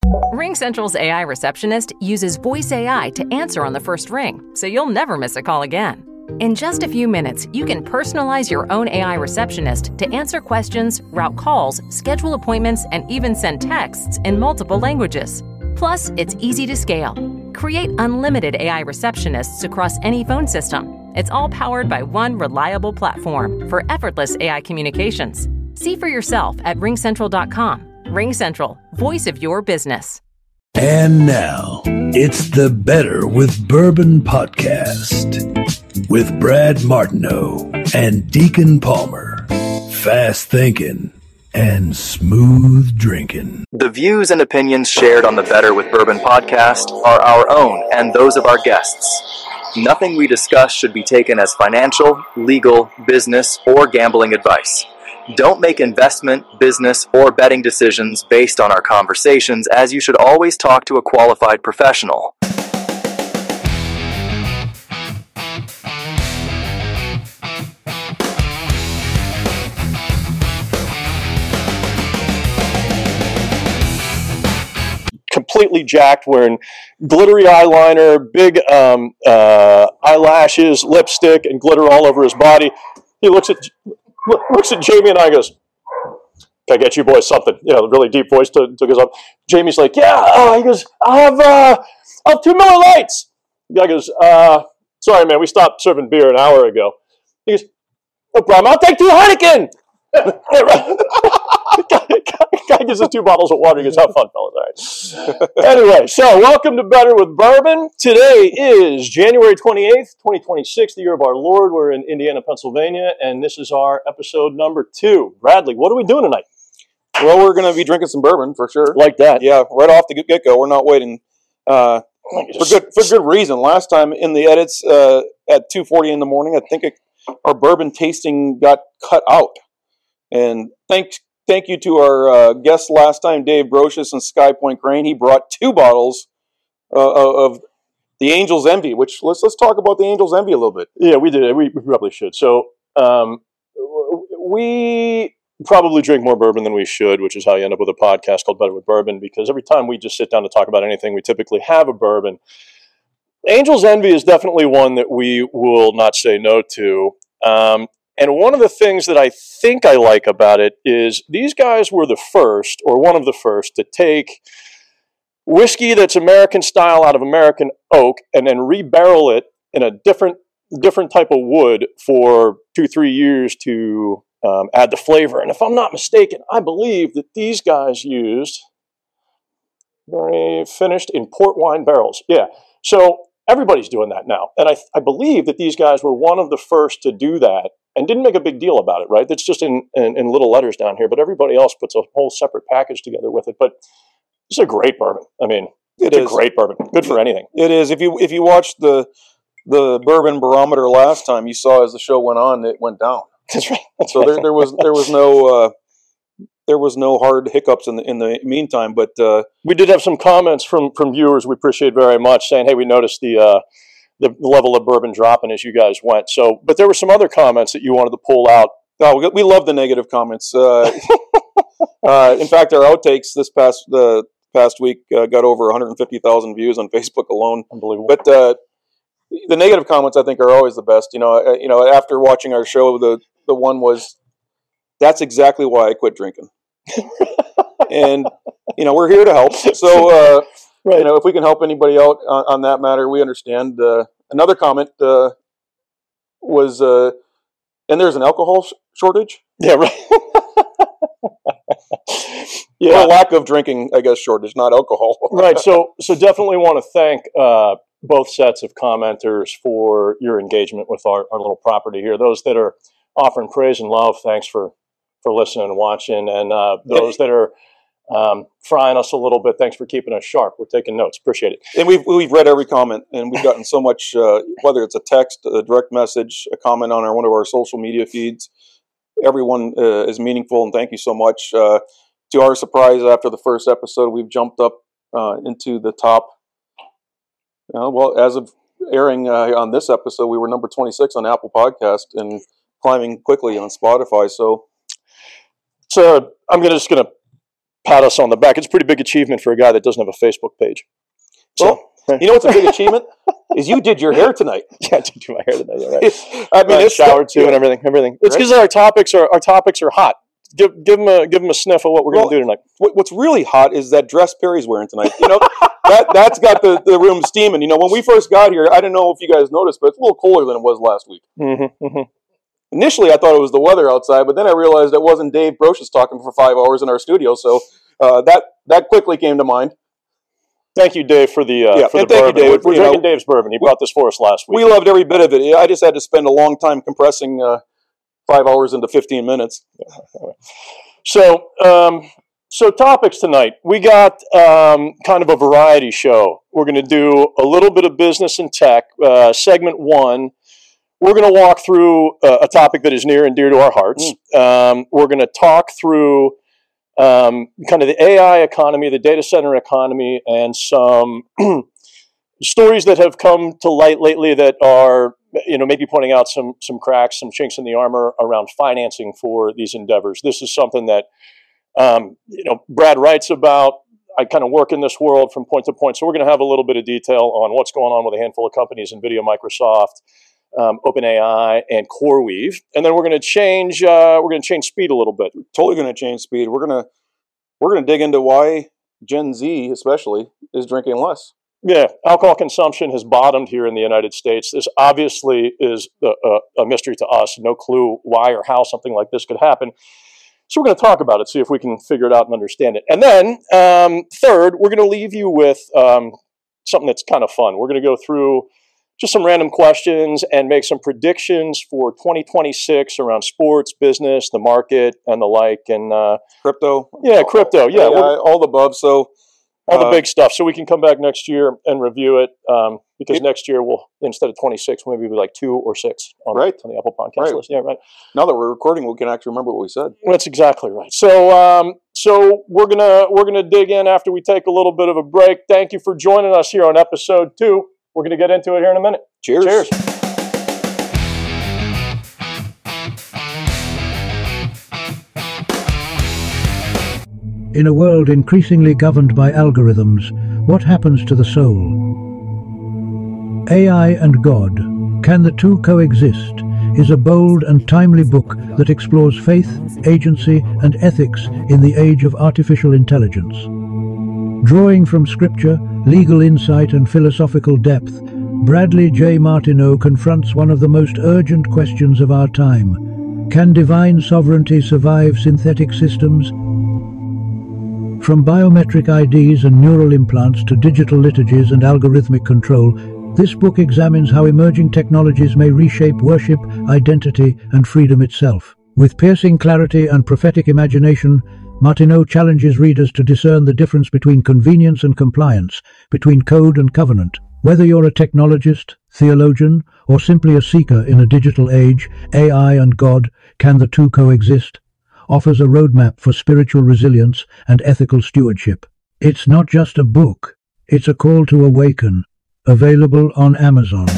RingCentral's AI receptionist uses voice AI to answer on the first ring, so you'll never miss a call again. In just a few minutes, you can personalize your own AI receptionist to answer questions, route calls, schedule appointments, and even send texts in multiple languages. Plus, it's easy to scale. Create unlimited AI receptionists across any phone system. It's all powered by one reliable platform for effortless AI communications. See for yourself at ringcentral.com. RingCentral, voice of your business. And now, it's the Better with Bourbon podcast with Brad Martineau and Deacon Palmer. Fast thinking and smooth drinking. The views and opinions shared on the Better with Bourbon podcast are our own and those of our guests. Nothing we discuss should be taken as financial, legal, business, or gambling advice. Don't make investment, business, or betting decisions based on our conversations, as you should always talk to a qualified professional. Completely jacked, wearing glittery eyeliner, big eyelashes, lipstick, and glitter all over his body. He looks at Jamie and I and goes, "Can I get you boys something?" You know, the really deep voice took us up. Jamie's like, "Yeah." He goes, I'll have 2 Miller Lights. The guy goes, "Sorry, man, we stopped serving beer an hour ago." He goes, "No problem, I'll take 2 Heineken." Guy gives us 2 bottles of water. He goes, "Have fun, fellas." All right. Anyway, so welcome to Better with Bourbon. Today is January 28th, 2026, the year of our Lord. We're in Indiana, Pennsylvania, and this is our episode number 2. Bradley, what are we doing tonight? Well, we're going to be drinking some bourbon for sure. Like that? Yeah, right off the get-go. We're not waiting for good reason. Last time in the edits at 2:40 in the morning, I think our bourbon tasting got cut out. And thank you to our guests last time, Dave Brocious and Sky Point Crane. He brought 2 bottles of the Angel's Envy, which let's talk about the Angel's Envy a little bit. Yeah, we did. We probably should. So we probably drink more bourbon than we should, which is how you end up with a podcast called Better with Bourbon, because every time we just sit down to talk about anything, we typically have a bourbon. Angel's Envy is definitely one that we will not say no to. And one of the things that I think I like about it is these guys were the first, or one of the first, to take whiskey that's American style out of American oak and then rebarrel it in a different type of wood for 2-3 years to add the flavor. And if I'm not mistaken, I believe that these guys used very finished in port wine barrels. Yeah. So everybody's doing that now. And I believe that these guys were one of the first to do that and didn't make a big deal about it, right? That's just in little letters down here, but everybody else puts a whole separate package together with it. But it's a great bourbon. I mean, it's a great bourbon. Good for anything. It is. If you watched the bourbon barometer last time, you saw as the show went on, it went down. That's right. So there was no hard hiccups in the meantime. But we did have some comments from viewers we appreciate very much, saying, "Hey, we noticed the level of bourbon dropping as you guys went." So, but there were some other comments that you wanted to pull out. No, we love the negative comments. In fact, our outtakes this past week got over 150,000 views on Facebook alone. Unbelievable. But the negative comments, I think, are always the best. After watching our show, the one was, "That's exactly why I quit drinking." And we're here to help. So right. If we can help anybody out on that matter, we understand. Another comment was, "And there's an alcohol shortage." Yeah, right. Yeah, or lack of drinking, I guess, shortage, not alcohol. Right. So definitely want to thank both sets of commenters for your engagement with our little property here. Those that are offering praise and love, thanks for listening and watching, and those that are frying us a little bit, thanks for keeping us sharp. We're taking notes. Appreciate it. And we've read every comment, and we've gotten so much, whether it's a text, a direct message, a comment on one of our social media feeds. Everyone is meaningful, and thank you so much. To our surprise, after the first episode, we've jumped up into the top. As of airing on this episode, we were number 26 on Apple Podcast and climbing quickly on Spotify. So I'm just going to pat us on the back. It's a pretty big achievement for a guy that doesn't have a Facebook page. So, you know what's a big achievement? Is you did your hair tonight. Yeah, I did do my hair tonight. You're right. I mean, it's showered too and everything. It's because our topics are hot. Give them a sniff of what we're going to do tonight. What's really hot is that dress Perry's wearing tonight. You know, that's got the room steaming. You know, when we first got here, I didn't know if you guys noticed, but it's a little colder than it was last week. Initially, I thought it was the weather outside, but then I realized it wasn't Dave Brocious talking for 5 hours in our studio. So that quickly came to mind. Thank you, Dave, for the bourbon. Thank you, Dave. We're drinking Dave's bourbon. He brought this for us last week. We loved every bit of it. I just had to spend a long time compressing 5 hours into 15 minutes. So topics tonight. We got kind of a variety show. We're going to do a little bit of business and tech. Segment 1, we're going to walk through a topic that is near and dear to our hearts. We're going to talk through kind of the AI economy, the data center economy, and some stories that have come to light lately that are, maybe pointing out some cracks, some chinks in the armor around financing for these endeavors. This is something that, Brad writes about. I kind of work in this world from point to point. So we're going to have a little bit of detail on what's going on with a handful of companies, NVIDIA, Microsoft, OpenAI, and CoreWeave. And then we're going to change speed a little bit. Totally going to change speed. We're going to dig into why Gen Z, especially, is drinking less. Yeah, alcohol consumption has bottomed here in the United States. This obviously is a mystery to us. No clue why or how something like this could happen. So we're going to talk about it, see if we can figure it out and understand it. And then, third, we're going to leave you with something that's kind of fun. We're going to go through just some random questions and make some predictions for 2026 around sports, business, the market, and the like. And crypto. Yeah, crypto. Yeah, all the above. So all the big stuff. So we can come back next year and review it because next year we'll, instead of 26, we'll maybe be like 2 or 6 on the Apple Podcast list. Yeah, right. Now that we're recording, we can actually remember what we said. That's exactly right. So we're gonna dig in after we take a little bit of a break. Thank you for joining us here on episode 2. We're going to get into it here in a minute. Cheers. Cheers. In a world increasingly governed by algorithms, what happens to the soul? AI and God, Can the Two Coexist? Is a bold and timely book that explores faith, agency, and ethics in the age of artificial intelligence. Drawing from scripture, legal insight, and philosophical depth, Bradley J. Martineau confronts one of the most urgent questions of our time. Can divine sovereignty survive synthetic systems? From biometric IDs and neural implants to digital liturgies and algorithmic control, this book examines how emerging technologies may reshape worship, identity, and freedom itself. With piercing clarity and prophetic imagination, Martineau challenges readers to discern the difference between convenience and compliance, between code and covenant. Whether you're a technologist, theologian, or simply a seeker in a digital age, AI and God, Can the Two Coexist? Offers a roadmap for spiritual resilience and ethical stewardship. It's not just a book, it's a call to awaken. Available on Amazon.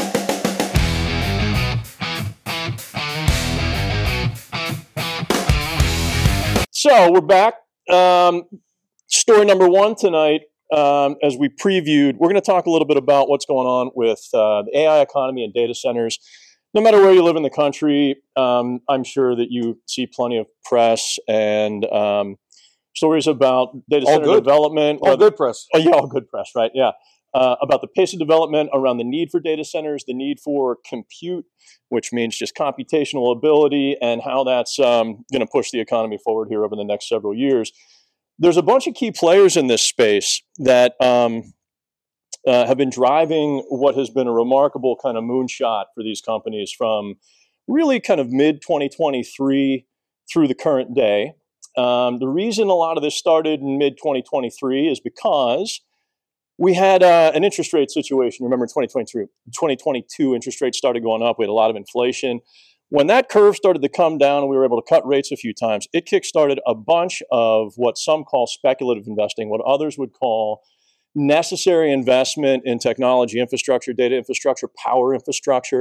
So we're back. Story number 1 tonight, as we previewed, we're going to talk a little bit about what's going on with the AI economy and data centers. No matter where you live in the country, I'm sure that you see plenty of press and stories about data center development. All good press. Oh, yeah, all good press, right? Yeah. About the pace of development, around the need for data centers, the need for compute, which means just computational ability, and how that's going to push the economy forward here over the next several years. There's a bunch of key players in this space that have been driving what has been a remarkable kind of moonshot for these companies from really kind of mid-2023 through the current day. The reason a lot of this started in mid-2023 is because we had an interest rate situation. Remember, in 2022, interest rates started going up. We had a lot of inflation. When that curve started to come down and we were able to cut rates a few times, it kickstarted a bunch of what some call speculative investing, what others would call necessary investment in technology infrastructure, data infrastructure, power infrastructure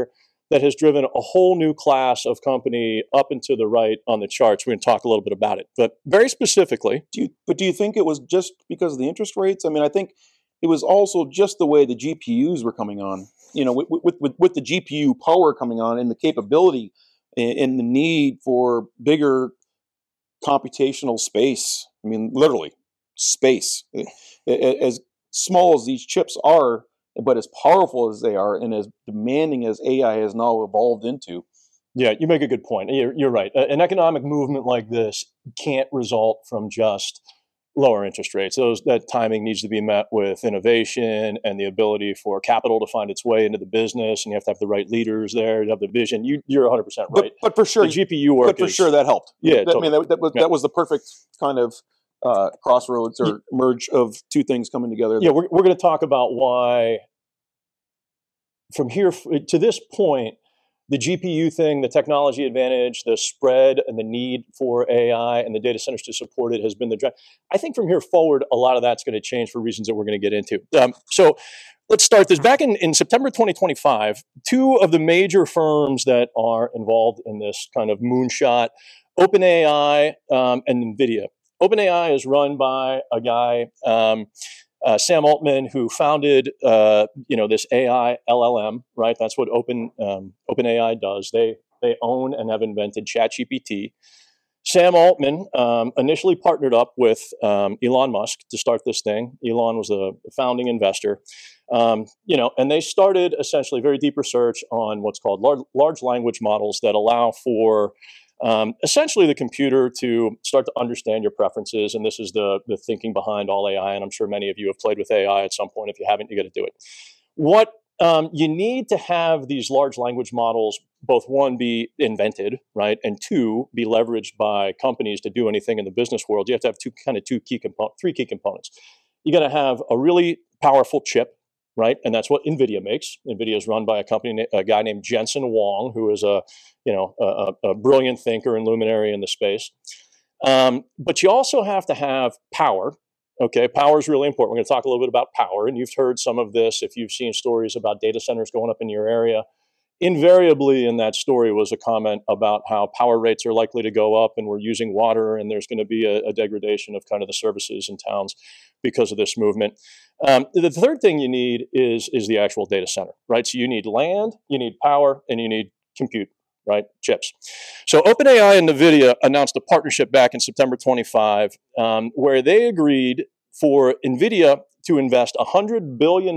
that has driven a whole new class of company up and to the right on the charts. We're going to talk a little bit about it, but very specifically. Do you think it was just because of the interest rates? I mean, I think it was also just the way the GPUs were coming on. You know, with the GPU power coming on and the capability and the need for bigger computational space. I mean, literally space. As small as these chips are, but as powerful as they are and as demanding as AI has now evolved into. Yeah, you make a good point. You're right. An economic movement like this can't result from just lower interest rates. That timing needs to be met with innovation and the ability for capital to find its way into the business, and you have to have the right leaders there. You have the vision. You're 100% right. But for sure, the GPU work. But for sure, that helped. Yeah, I mean, that was the perfect kind of crossroads or merge of two things coming together. Yeah, we're going to talk about why from here to this point, the GPU thing, the technology advantage, the spread and the need for AI and the data centers to support it has been the drive. I think from here forward, a lot of that's going to change for reasons that we're going to get into. So let's start this. Back in September 2025, two of the major firms that are involved in this kind of moonshot, OpenAI and NVIDIA. OpenAI is run by a guy, Sam Altman, who founded, this AI LLM, right? That's what OpenAI does. They own and have invented ChatGPT. Sam Altman initially partnered up with Elon Musk to start this thing. Elon was the founding investor, and they started essentially very deep research on what's called large language models that allow for essentially the computer to start to understand your preferences. And this is the thinking behind all AI. And I'm sure many of you have played with AI at some point. If you haven't, you got to do it. What you need to have these large language models, both one, be invented, right? And two, be leveraged by companies to do anything in the business world. You have to have three key components. You got to have a really powerful chip, right? And that's what NVIDIA makes. NVIDIA is run by a guy named Jensen Huang, who is a brilliant thinker and luminary in the space. But you also have to have power. Okay, power is really important. We're going to talk a little bit about power, and you've heard some of this if you've seen stories about data centers going up in your area. Invariably in that story was a comment about how power rates are likely to go up and we're using water and there's going to be a degradation of kind of the services in towns because of this movement. The third thing you need is the actual data center, right? So you need land, you need power, and you need compute, right? Chips. So OpenAI and NVIDIA announced a partnership back in September 25 where they agreed for NVIDIA to invest $100 billion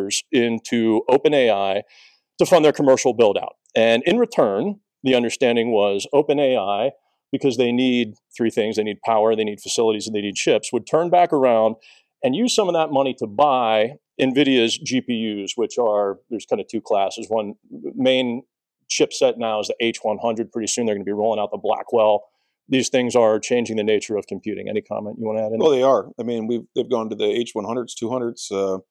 into OpenAI to fund their commercial build out. And in return, the understanding was OpenAI, because they need three things, they need power, they need facilities, and they need chips, would turn back around and use some of that money to buy NVIDIA's GPUs, which there's kind of two classes. One main chipset now is the H100. Pretty soon they're going to be rolling out the Blackwell. These things are changing the nature of computing. Any comment you want to add in? Well, they are. I mean, they've gone to the H100s, 200s.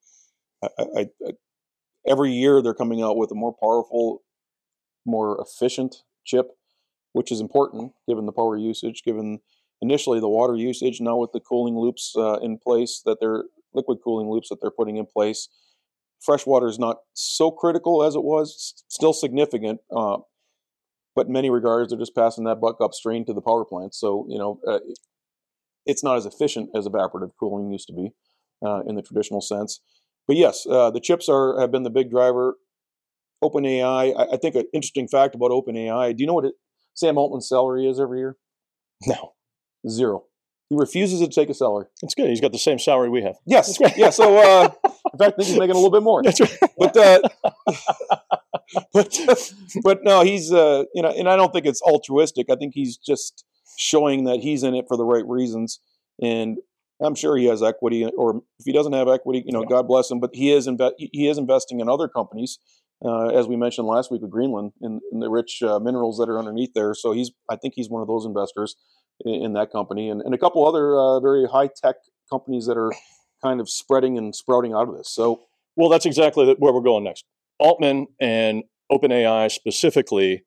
Every year they're coming out with a more powerful, more efficient chip, which is important given the power usage, given initially the water usage, now with the cooling loops in place, liquid cooling loops that they're putting in place. Fresh water is not so critical as it was, still significant, but in many regards they're just passing that buck upstream to the power plant. So, it's not as efficient as evaporative cooling used to be in the traditional sense. But yes, the chips have been the big driver. OpenAI, I think an interesting fact about OpenAI, do you know what Sam Altman's salary is every year? No. 0. He refuses to take a salary. That's good. He's got the same salary we have. Yes. Yeah. So, in fact, I think he's making a little bit more. That's right. But no, he's, and I don't think it's altruistic. I think he's just showing that he's in it for the right reasons. And I'm sure he has equity, or if he doesn't have equity, God bless him. But he is investing in other companies, as we mentioned last week with Greenland, in the rich minerals that are underneath there. So I think he's one of those investors in that company, and a couple other very high tech companies that are kind of spreading and sprouting out of this. So, well, that's exactly where we're going next. Altman and OpenAI specifically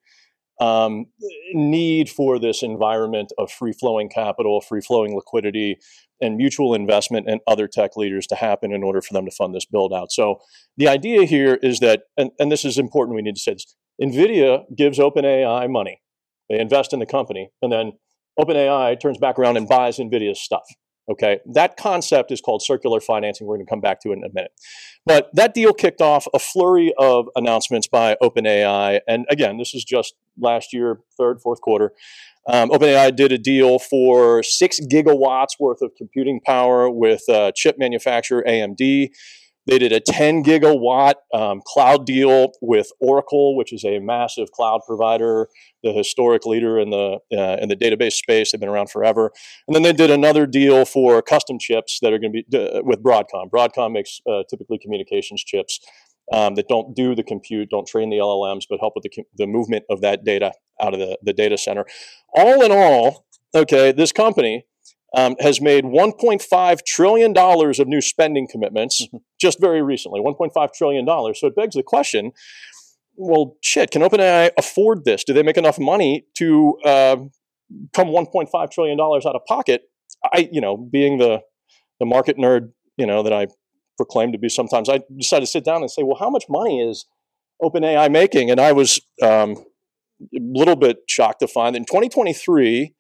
need for this environment of free-flowing capital, free-flowing liquidity, and mutual investment and other tech leaders to happen in order for them to fund this build-out. So the idea here is that, and this is important, we need to say this, NVIDIA gives OpenAI money. They invest in the company, and then OpenAI turns back around and buys NVIDIA's stuff. Okay, that concept is called circular financing. We're going to come back to it in a minute. But that deal kicked off a flurry of announcements by OpenAI. And again, this is just last year, third, fourth quarter. OpenAI did a deal for 6 gigawatts worth of computing power with chip manufacturer AMD. They did a 10 gigawatt cloud deal with Oracle, which is a massive cloud provider, the historic leader in the database space. They've been around forever. And then they did another deal for custom chips that are going to be with Broadcom. Broadcom makes typically communications chips that don't do the compute, don't train the LLMs, but help with the movement of that data out of the data center. All in all, okay, this company has made $1.5 trillion of new spending commitments just very recently, $1.5 trillion. So it begs the question, well, shit, can OpenAI afford this? Do they make enough money to come $1.5 trillion out of pocket? Being the market nerd, that I proclaim to be sometimes, I decided to sit down and say, well, how much money is OpenAI making? And I was a little bit shocked to find that in 2023,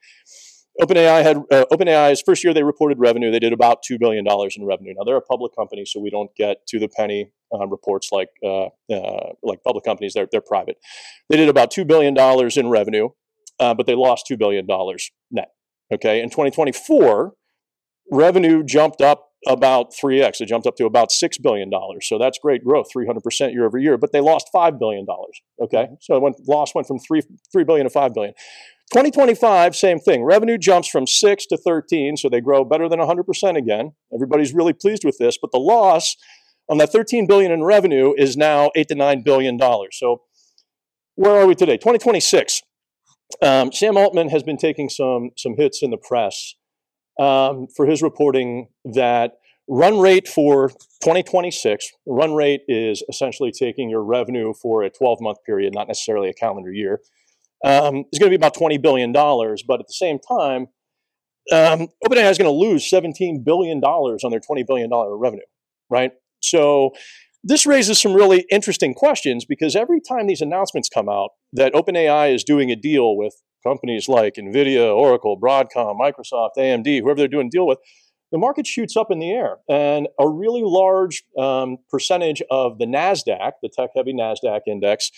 OpenAI's first year they reported revenue. They did about $2 billion in revenue. Now they're a public company, so we don't get to the penny reports like public companies. They're private. They did about $2 billion in revenue, but they lost $2 billion net. Okay, in 2024, revenue jumped up about 3x. It jumped up to about $6 billion. So that's great growth, 300% year over year. But they lost $5 billion. Okay, so loss went from $3 billion to $5 billion. 2025, same thing. Revenue jumps from 6 to 13, so they grow better than 100% again. Everybody's really pleased with this, but the loss on that $13 billion in revenue is now $8 to $9 billion. So where are we today? 2026. Sam Altman has been taking some hits in the press for his reporting that run rate for 2026, run rate is essentially taking your revenue for a 12-month period, not necessarily a calendar year, is going to be about $20 billion. But at the same time, OpenAI is going to lose $17 billion on their $20 billion revenue, right? So this raises some really interesting questions because every time these announcements come out that OpenAI is doing a deal with companies like NVIDIA, Oracle, Broadcom, Microsoft, AMD, whoever they're doing a deal with, the market shoots up in the air. And a really large percentage of the NASDAQ, the tech-heavy NASDAQ index,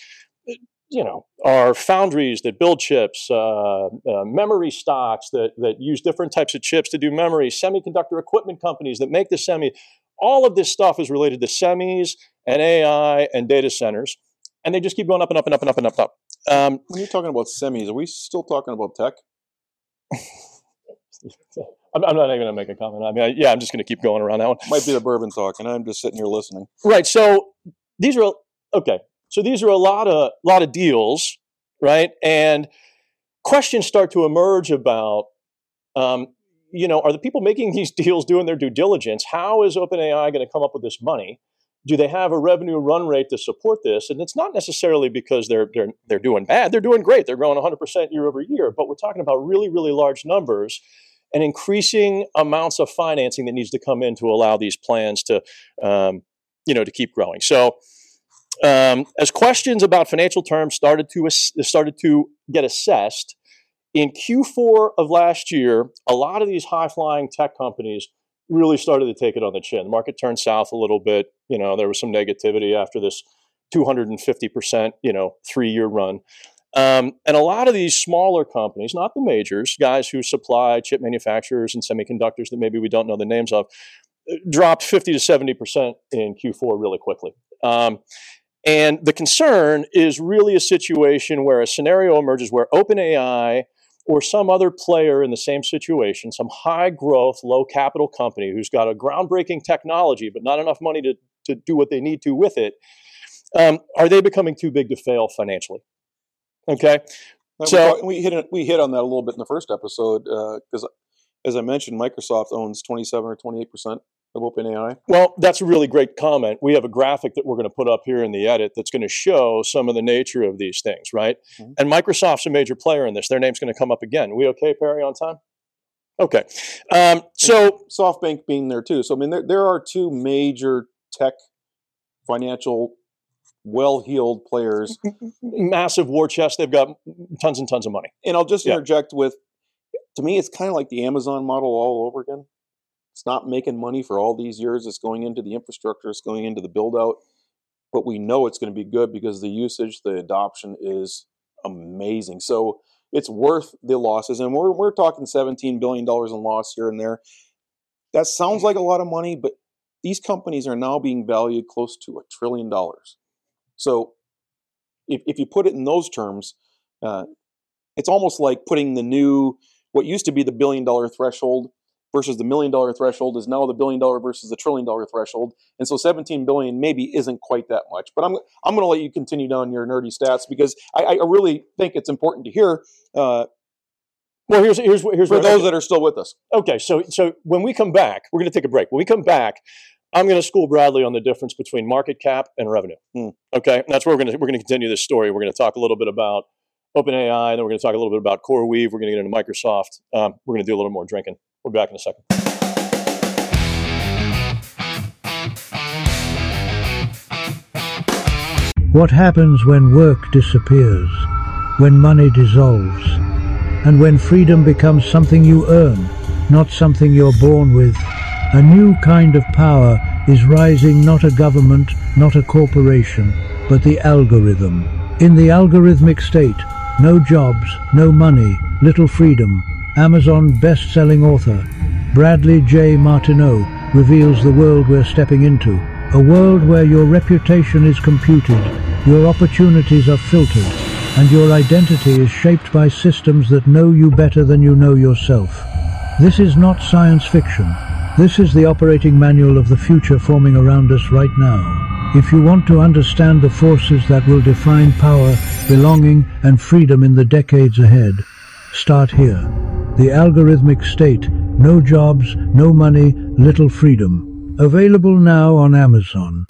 are foundries that build chips, memory stocks that use different types of chips to do memory, semiconductor equipment companies that make the semi. All of this stuff is related to semis and AI and data centers. And they just keep going up and up and up and up and up and up. When you're talking about semis, are we still talking about tech? I'm not even going to make a comment. I mean, I'm just going to keep going around that one. Might be the bourbon talking. I'm just sitting here listening. Right. So these are okay. So these are a lot of deals, right? And questions start to emerge about, are the people making these deals doing their due diligence? How is OpenAI going to come up with this money? Do they have a revenue run rate to support this? And it's not necessarily because they're doing bad. They're doing great. They're growing 100% year over year. But we're talking about really, really large numbers and increasing amounts of financing that needs to come in to allow these plans to, to keep growing. So as questions about financial terms started to get assessed, in Q4 of last year, a lot of these high-flying tech companies really started to take it on the chin. The market turned south a little bit. There was some negativity after this 250%, 3-year run. And a lot of these smaller companies, not the majors, guys who supply chip manufacturers and semiconductors that maybe we don't know the names of, dropped 50 to 70% in Q4 really quickly. And the concern is really a situation where a scenario emerges where OpenAI or some other player in the same situation, some high growth, low capital company who's got a groundbreaking technology but not enough money to do what they need to with it, are they becoming too big to fail financially? Okay, so we hit on that a little bit in the first episode because, as I mentioned, Microsoft owns 27 or 28% of OpenAI. Well, that's a really great comment. We have a graphic that we're going to put up here in the edit that's going to show some of the nature of these things, right? Mm-hmm. And Microsoft's a major player in this. Their name's going to come up again. We okay, Perry, on time? Okay. So SoftBank being there too. So I mean, there are two major tech financial well-heeled players. Massive war chest. They've got tons and tons of money. And I'll just interject with, to me, it's kind of like the Amazon model all over again. It's not making money for all these years. It's going into the infrastructure. It's going into the build-out. But we know it's going to be good because the usage, the adoption is amazing. So it's worth the losses. And we're talking $17 billion in loss here and there. That sounds like a lot of money, but these companies are now being valued close to $1 trillion. So if you put it in those terms, it's almost like putting what used to be the $1 billion threshold versus the $1 million threshold is now the $1 billion versus the $1 trillion threshold. And so 17 billion maybe isn't quite that much. But I'm going to let you continue down your nerdy stats because I really think it's important to hear. Well, here's for those that are still with us. Okay, so when we come back, we're going to take a break. When we come back, I'm going to school Bradley on the difference between market cap and revenue. Okay, and that's where we're going to continue this story. We're going to talk a little bit about OpenAI, then we're going to talk a little bit about CoreWeave. We're going to get into Microsoft. We're going to do a little more drinking. We'll be back in a second. What happens when work disappears, when money dissolves, and when freedom becomes something you earn, not something you're born with? A new kind of power is rising, not a government, not a corporation, but the algorithm. In the algorithmic state, no jobs, no money, little freedom. Amazon best-selling author Bradley J. Martineau reveals the world we're stepping into, a world where your reputation is computed, your opportunities are filtered, and your identity is shaped by systems that know you better than you know yourself. This is not science fiction. This is the operating manual of the future forming around us right now. If you want to understand the forces that will define power, belonging, and freedom in the decades ahead, start here. The algorithmic state, no jobs, no money, little freedom. Available now on Amazon.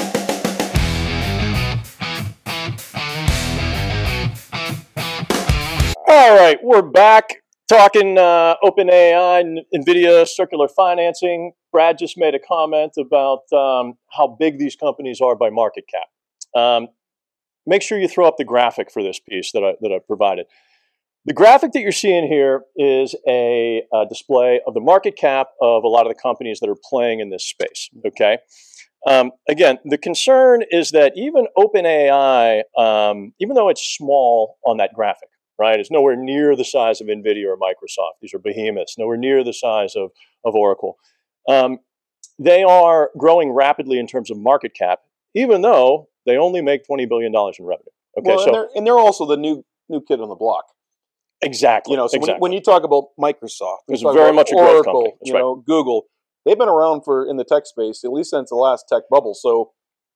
All right, we're back talking OpenAI, NVIDIA, circular financing. Brad just made a comment about how big these companies are by market cap. Make sure you throw up the graphic for this piece that I provided. The graphic that you're seeing here is a display of the market cap of a lot of the companies that are playing in this space, okay? Again, the concern is that even OpenAI, even though it's small on that graphic, right, it's nowhere near the size of NVIDIA or Microsoft. These are behemoths, nowhere near the size of Oracle. They are growing rapidly in terms of market cap, even though they only make $20 billion in revenue. Okay, well, and they're also the new kid on the block. Exactly. So exactly. when you talk about Microsoft, it's very much a growth company. That's right. Google, they've been around in the tech space at least since the last tech bubble. So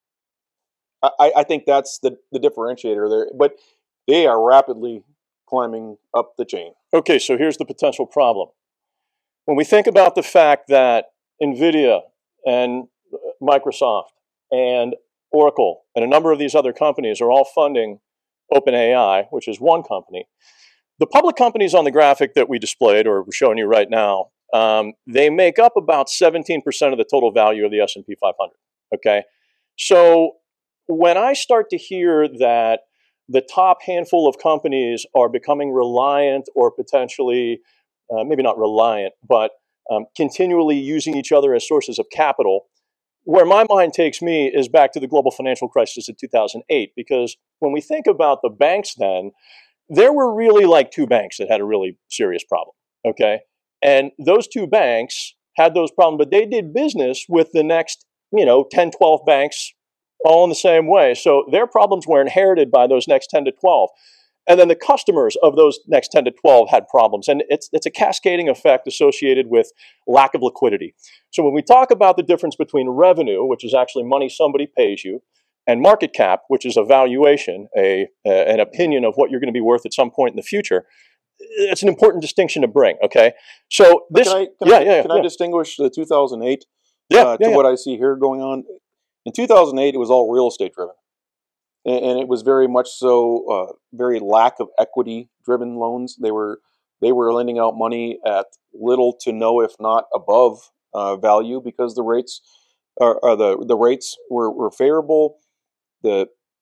I think that's the differentiator there. But they are rapidly climbing up the chain. Okay, so here's the potential problem. When we think about the fact that NVIDIA and Microsoft and Oracle and a number of these other companies are all funding OpenAI, which is one company, the public companies on the graphic that we displayed, or we're showing you right now, they make up about 17% of the total value of the S&P 500, okay? So when I start to hear that the top handful of companies are becoming reliant or potentially, maybe not reliant, but continually using each other as sources of capital, where my mind takes me is back to the global financial crisis of 2008, because when we think about the banks then, there were really like two banks that had a really serious problem, okay? And those two banks had those problems, but they did business with the next, 10, 12 banks all in the same way. So their problems were inherited by those next 10 to 12. And then the customers of those next 10 to 12 had problems. And it's a cascading effect associated with lack of liquidity. So when we talk about the difference between revenue, which is actually money somebody pays you, and market cap, which is a valuation, an opinion of what you're going to be worth at some point in the future, it's an important distinction to bring, okay? So this... Can I distinguish the 2008 to what I see here going on? In 2008, it was all real estate driven. And it was very much so, very lack of equity driven loans. They were lending out money at little to no, if not above value, because the rates the rates were favorable. The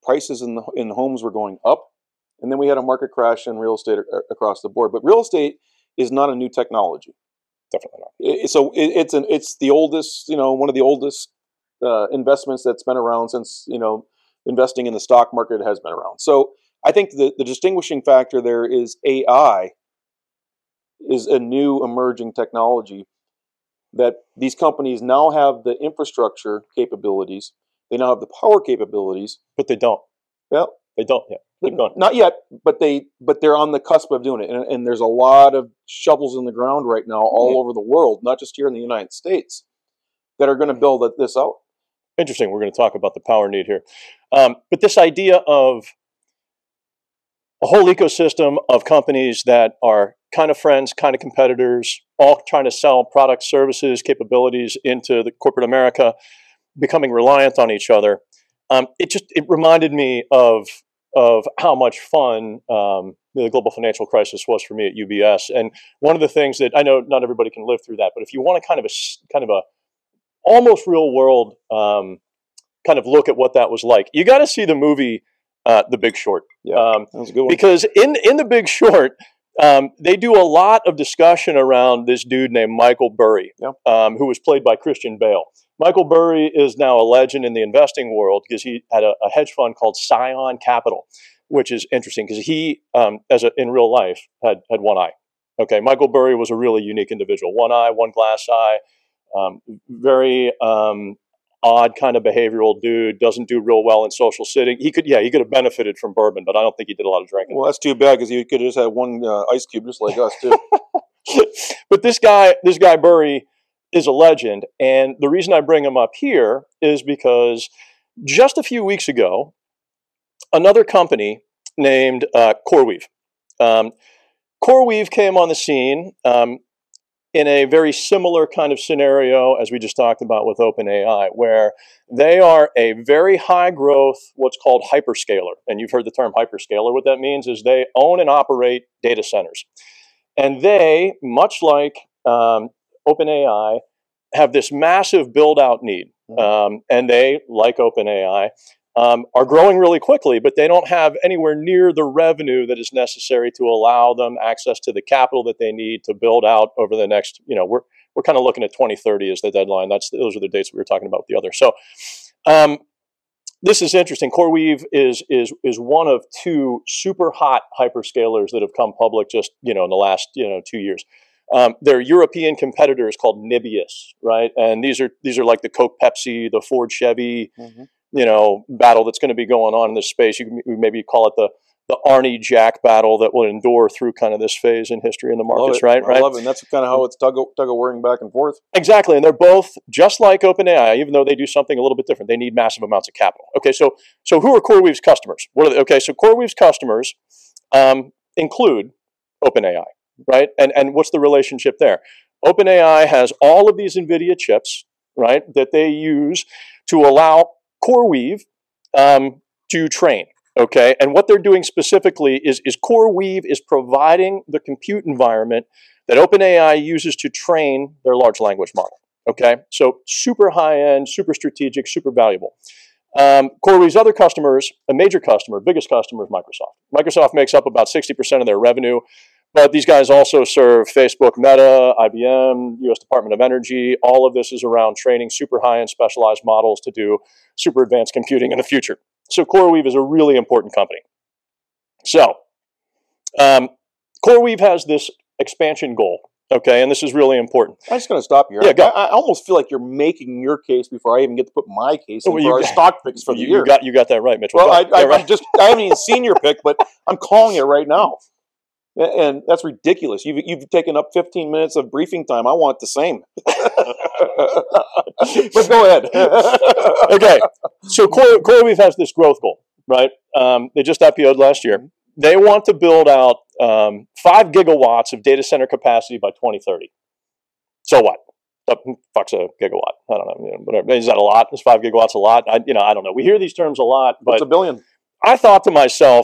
prices in homes were going up, and then we had a market crash in real estate across the board. But real estate is not a new technology. Definitely not. It's the oldest, one of the oldest investments that's been around since, investing in the stock market has been around. So I think the distinguishing factor there is AI is a new emerging technology that these companies now have the infrastructure capabilities. They now have the power capabilities. But they don't. Well, They don't yet. Keep going. not yet, but they're on the cusp of doing it. And there's a lot of shovels in the ground right now all over the world, not just here in the United States, that are going to build this out. Interesting. We're going to talk about the power need here. But this idea of a whole ecosystem of companies that are kind of friends, kind of competitors, all trying to sell products, services, capabilities into the corporate America, becoming reliant on each other. It reminded me of how much fun the global financial crisis was for me at UBS. And one of the things that I know not everybody can live through that, but if you want a kind of a almost real world kind of look at what that was like, you got to see the movie The Big Short. Yeah, that was a good one. Because in The Big Short, they do a lot of discussion around this dude named Michael Burry, who was played by Christian Bale. Michael Burry is now a legend in the investing world because he had a hedge fund called Scion Capital, which is interesting because he, in real life, had one eye. Okay, Michael Burry was a really unique individual. One eye, one glass eye, very odd kind of behavioral dude, doesn't do real well in social sitting. He could have benefited from bourbon, but I don't think he did a lot of drinking. Well, that's too bad because he could have just had one ice cube just like us too. But this guy Burry is a legend, and the reason I bring him up here is because just a few weeks ago, another company named CoreWeave. CoreWeave came on the scene in a very similar kind of scenario as we just talked about with OpenAI, where they are a very high growth, what's called hyperscaler. And you've heard the term hyperscaler. What that means is they own and operate data centers. And they, much like OpenAI, have this massive build-out need. And they, like OpenAI, are growing really quickly, but they don't have anywhere near the revenue that is necessary to allow them access to the capital that they need to build out over the next, we're kind of looking at 2030 as the deadline. Those are the dates we were talking about with the other. So this is interesting. CoreWeave is one of two super hot hyperscalers that have come public just, in the last, 2 years. Their European competitor is called Nibius, right? And these are like the Coke, Pepsi, the Ford, Chevy, battle that's going to be going on in this space. You can maybe call it the Arnie Jack battle that will endure through kind of this phase in history in the markets, right? I love it. And that's kind of how it's tug of warring back and forth. Exactly. And they're both just like OpenAI, even though they do something a little bit different. They need massive amounts of capital. Okay, so who are CoreWeave's customers? What are they? Okay, so CoreWeave's customers include OpenAI, right? And what's the relationship there? OpenAI has all of these NVIDIA chips, right, that they use to allow CoreWeave to train. Okay, and what they're doing specifically is CoreWeave is providing the compute environment that OpenAI uses to train their large language model. Okay, so super high-end, super strategic, super valuable. CoreWeave's other customers, a major customer, biggest customer is Microsoft. Microsoft makes up about 60% of their revenue, but these guys also serve Facebook, Meta, IBM, U.S. Department of Energy. All of this is around training super high-end specialized models to do super advanced computing in the future. So CoreWeave is a really important company. So CoreWeave has this expansion goal, okay, and this is really important. I'm just going to stop you. Yeah, go. I almost feel like you're making your case before I even get to put my case in for our stock picks for the year. You got that right, Mitch. Well, I haven't even seen your pick, but I'm calling it right now. And that's ridiculous. You've taken up 15 minutes of briefing time. I want the same. But go ahead. Okay. So CoreWeave has this growth goal, right? They just IPO'd last year. They want to build out 5 gigawatts of data center capacity by 2030. So what? Fuck's a gigawatt? I don't know. Whatever. Is that a lot? Is 5 gigawatts a lot? I don't know. We hear these terms a lot, but it's a billion. I thought to myself,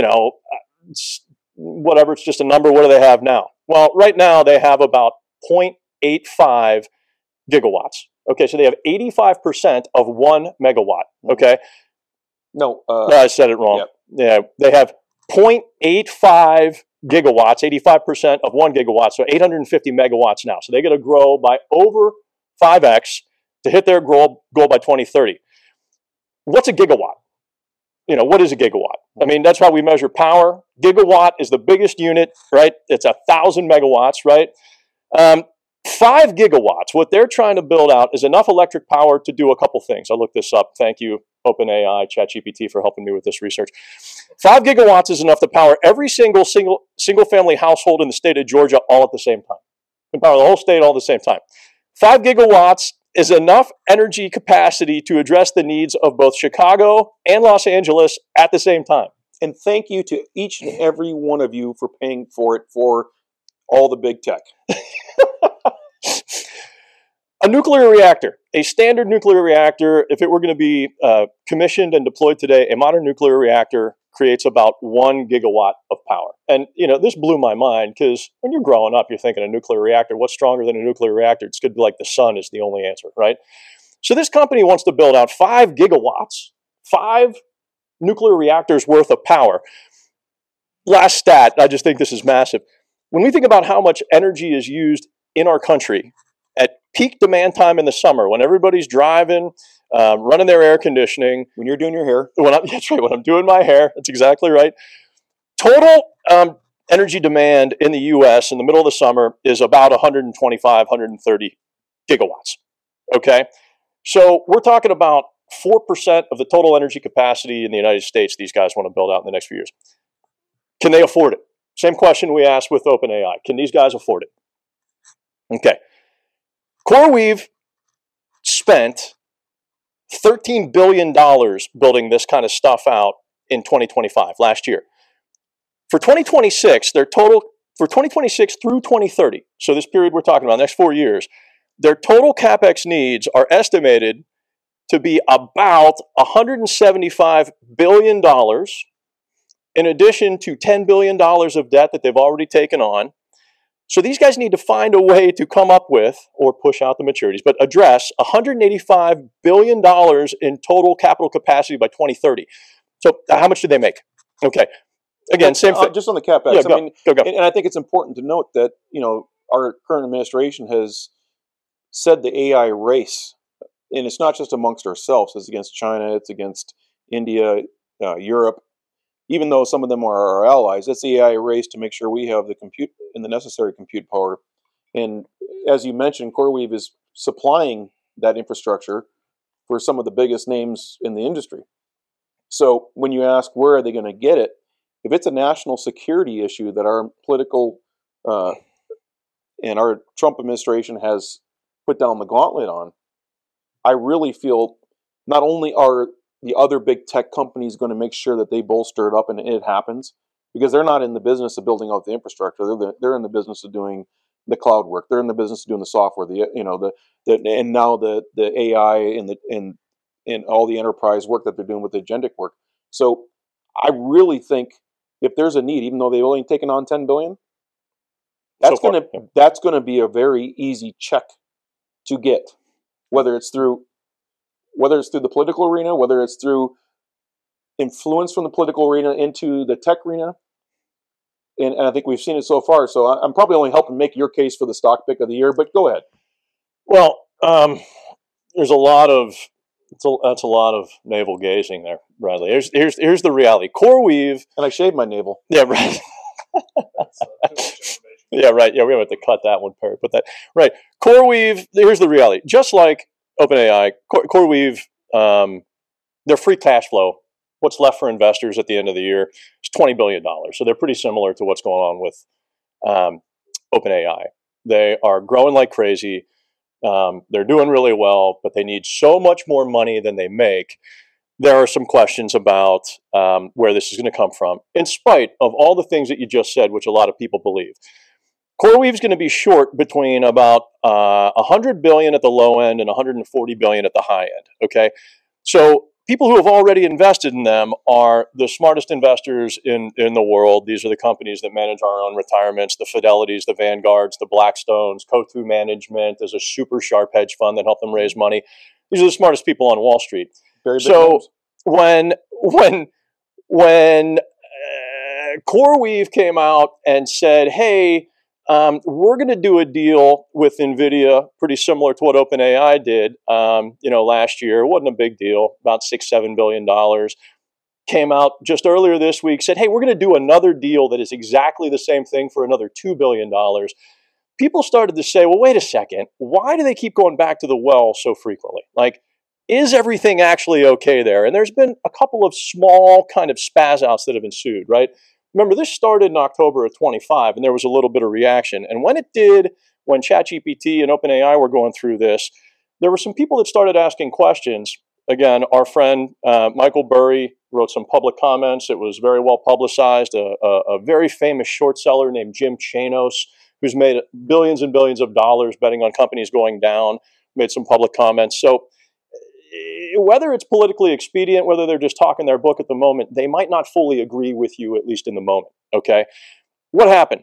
whatever, it's just a number. What do they have now? Well, right now they have about 0.85 gigawatts. Okay, so they have 85% of 1 megawatt. Okay, No, I said it wrong. Yeah, they have 0.85 gigawatts, 85% of 1 gigawatt, so 850 megawatts now. So they got to grow by over 5x to hit their goal by 2030. What's a gigawatt? What is a gigawatt? I mean, that's how we measure power. Gigawatt is the biggest unit, right? It's 1,000 megawatts, right? 5 gigawatts, what they're trying to build out is enough electric power to do a couple things. I looked this up. Thank you, OpenAI, ChatGPT, for helping me with this research. 5 gigawatts is enough to power every single family household in the state of Georgia all at the same time. You can power the whole state all at the same time. 5 gigawatts is enough energy capacity to address the needs of both Chicago and Los Angeles at the same time. And thank you to each and every one of you for paying for it for all the big tech. A nuclear reactor, a standard nuclear reactor, if it were going to be commissioned and deployed today, a modern nuclear reactor creates about 1 gigawatt of power. And, this blew my mind because when you're growing up, you're thinking a nuclear reactor, what's stronger than a nuclear reactor? It's good to be like the sun is the only answer, right? So this company wants to build out 5 gigawatts, 5 nuclear reactors worth of power. Last stat, I just think this is massive. When we think about how much energy is used in our country at peak demand time in the summer, when everybody's driving, running their air conditioning. When you're doing your hair. That's right, when I'm doing my hair. That's exactly right. Total energy demand in the U.S. in the middle of the summer is about 125, 130 gigawatts. Okay? So we're talking about 4% of the total energy capacity in the United States these guys want to build out in the next few years. Can they afford it? Same question we asked with OpenAI. Can these guys afford it? Okay. CoreWeave spent $13 billion building this kind of stuff out in 2025, last year. For 2026, for 2026 through 2030, so this period we're talking about, the next 4 years, their total CapEx needs are estimated to be about $175 billion, in addition to $10 billion of debt that they've already taken on. So these guys need to find a way to come up with, or push out the maturities, but address $185 billion in total capital capacity by 2030. So how much do they make? Okay. Again, same thing. Just on the CapEx. Yeah, go. And I think it's important to note that, our current administration has said the AI race, and it's not just amongst ourselves, it's against China, it's against India, Europe. Even though some of them are our allies, it's the AI race to make sure we have the compute and the necessary compute power. And as you mentioned, CoreWeave is supplying that infrastructure for some of the biggest names in the industry. So when you ask where are they going to get it, if it's a national security issue that our political and our Trump administration has put down the gauntlet on, I really feel not only are the other big tech companies going to make sure that they bolster it up and it happens, because they're not in the business of building out the infrastructure. They're in the business of doing the cloud work. They're in the business of doing the software, and now the AI and all the enterprise work that they're doing with the agentic work. So I really think if there's a need, even though they've only taken on $10 billion, that's going to be a very easy check to get, whether it's through the political arena, whether it's through influence from the political arena into the tech arena. And I think we've seen it so far. So I'm probably only helping make your case for the stock pick of the year, but go ahead. Well, there's that's a lot of navel gazing there, Bradley. Here's the reality. CoreWeave. And I shaved my navel. Yeah, right. Yeah, right. Yeah, we have to cut that one, Perry. Put that right. CoreWeave. Here's the reality. Just like OpenAI, CoreWeave, their free cash flow, what's left for investors at the end of the year, is $20 billion. So they're pretty similar to what's going on with OpenAI. They are growing like crazy. They're doing really well, but they need so much more money than they make. There are some questions about where this is going to come from, in spite of all the things that you just said, which a lot of people believe. CoreWeave is going to be short between about $100 billion at the low end and $140 billion at the high end. Okay, so people who have already invested in them are the smartest investors in the world. These are the companies that manage our own retirements: the Fidelities, the Vanguards, the Blackstones. Coatue Management is a super sharp hedge fund that helped them raise money. These are the smartest people on Wall Street. Very big so names. when when CoreWeave came out and said, hey, we're going to do a deal with NVIDIA pretty similar to what OpenAI did, last year. It wasn't a big deal, about $6-7 billion. Came out just earlier this week, said, hey, we're going to do another deal that is exactly the same thing for another $2 billion. People started to say, well, wait a second, why do they keep going back to the well so frequently? Like, is everything actually okay there? And there's been a couple of small kind of spaz outs that have ensued, right? Remember, this started in October of 25, and there was a little bit of reaction. And when it did, when ChatGPT and OpenAI were going through this, there were some people that started asking questions. Again, our friend Michael Burry wrote some public comments. It was very well publicized. A very famous short seller named Jim Chanos, who's made billions and billions of dollars betting on companies going down, made some public comments. So whether it's politically expedient, whether they're just talking their book at the moment, they might not fully agree with you, at least in the moment. Okay, what happened?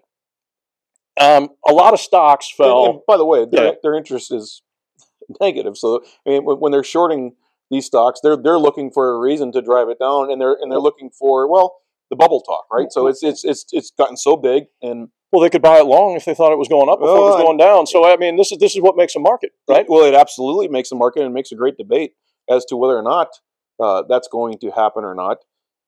A lot of stocks fell. And by the way, their interest is negative. So I mean, when they're shorting these stocks, they're looking for a reason to drive it down, and they're looking for the bubble talk, right? So it's gotten so big, and they could buy it long if they thought it was going up before it was going down. So I mean, this is what makes a market, right? Well, it absolutely makes a market, and makes a great debate as to whether or not that's going to happen or not.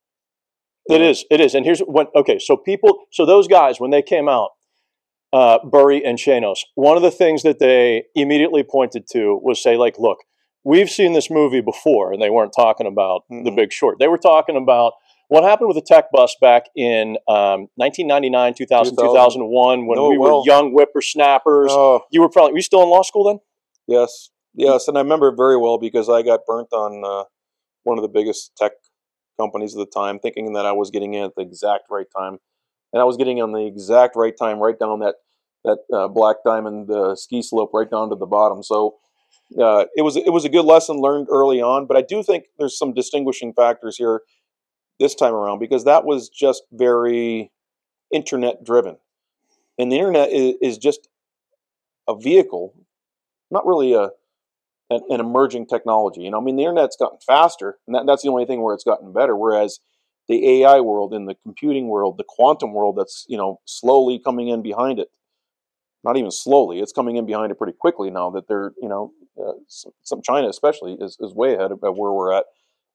It is, and here's when. Okay, so those guys, when they came out, Burry and Chanos, one of the things that they immediately pointed to was say, like, look, we've seen this movie before, and they weren't talking about The Big Short. They were talking about what happened with the tech bust back in 1999, 2000, 2001, when we were young whippersnappers. Were you still in law school then? Yes, and I remember it very well because I got burnt on one of the biggest tech companies at the time, thinking that I was getting in at the exact right time. And I was getting on the exact right time, right down that black diamond ski slope, right down to the bottom. So it was a good lesson learned early on, but I do think there's some distinguishing factors here this time around, because that was just very internet driven, and the internet is just a vehicle, not really an emerging technology. I mean, the internet's gotten faster, and that's the only thing where it's gotten better. Whereas the AI world and the computing world, the quantum world, that's slowly coming in behind it. Not even slowly; it's coming in behind it pretty quickly now that they're some China especially is way ahead of where we're at.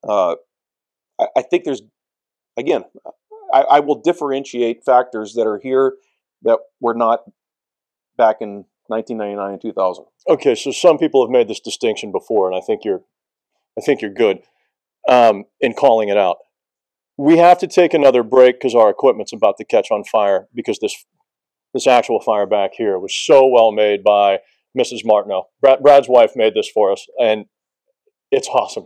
I think there's, again, I will differentiate factors that are here that were not back in 1999 and 2000. Okay, so some people have made this distinction before, and I think you're good in calling it out. We have to take another break because our equipment's about to catch on fire, because this actual fire back here was so well made by Mrs. Martineau. Brad's wife made this for us, and it's awesome.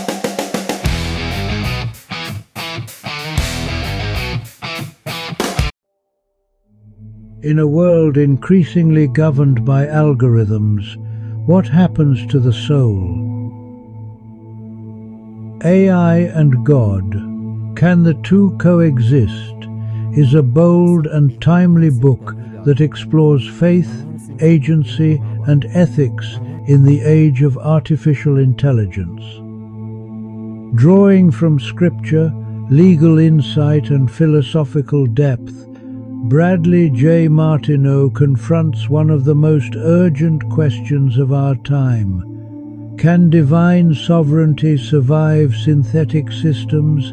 In a world increasingly governed by algorithms, what happens to the soul? AI and God, Can the Two Coexist? Is a bold and timely book that explores faith, agency, and ethics in the age of artificial intelligence. Drawing from scripture, legal insight, and philosophical depth, Bradley J. Martineau confronts one of the most urgent questions of our time. Can divine sovereignty survive synthetic systems?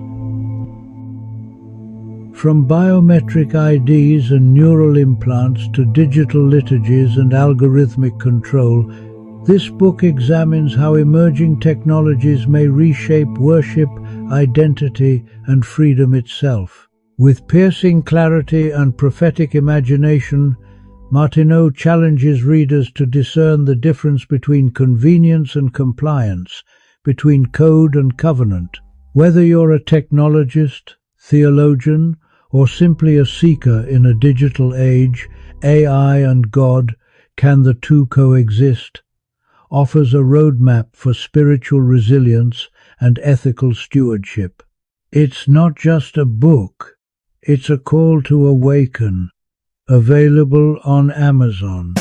From biometric IDs and neural implants to digital liturgies and algorithmic control, this book examines how emerging technologies may reshape worship, identity, and freedom itself. With piercing clarity and prophetic imagination, Martineau challenges readers to discern the difference between convenience and compliance, between code and covenant. Whether you're a technologist, theologian, or simply a seeker in a digital age, AI and God, Can the Two Coexist? Offers a roadmap for spiritual resilience and ethical stewardship. It's not just a book, it's a call to awaken. Available on Amazon.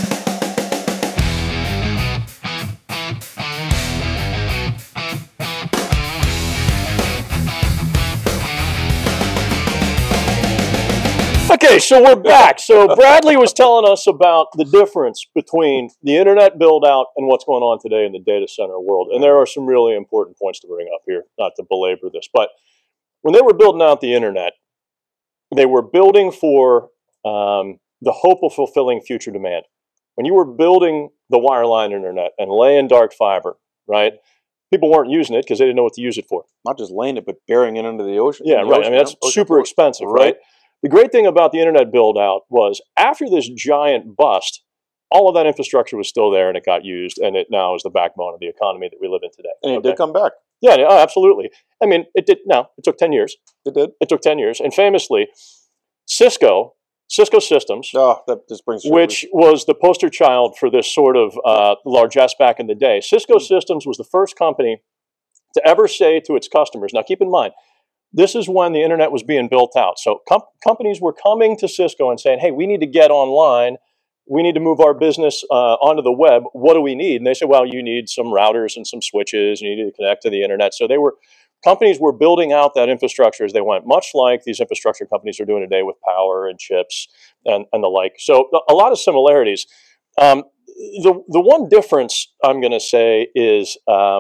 Okay, so we're back. So Bradley was telling us about the difference between the internet build out and what's going on today in the data center world. And there are some really important points to bring up here, not to belabor this. But when they were building out the internet, they were building for the hope of fulfilling future demand. When you were building the wireline internet and laying dark fiber, right, people weren't using it because they didn't know what to use it for. Not just laying it, but burying it into the ocean. Yeah, right. I mean, that's super expensive, right? The great thing about the internet build out was after this giant bust, all of that infrastructure was still there and it got used, and it now is the backbone of the economy that we live in today. And it did come back. Yeah, absolutely. I mean, it did. No, it took 10 years. It did. It took 10 years. And famously, Cisco Systems, that just brings which was the poster child for this sort of largesse back in the day. Cisco Systems was the first company to ever say to its customers, now keep in mind, this is when the internet was being built out. So companies were coming to Cisco and saying, hey, we need to get online. We need to move our business onto the web. What do we need? And they said, well, you need some routers and some switches. You need to connect to the internet. So companies were building out that infrastructure as they went, much like these infrastructure companies are doing today with power and chips and the like. So a lot of similarities. The one difference I'm going to say is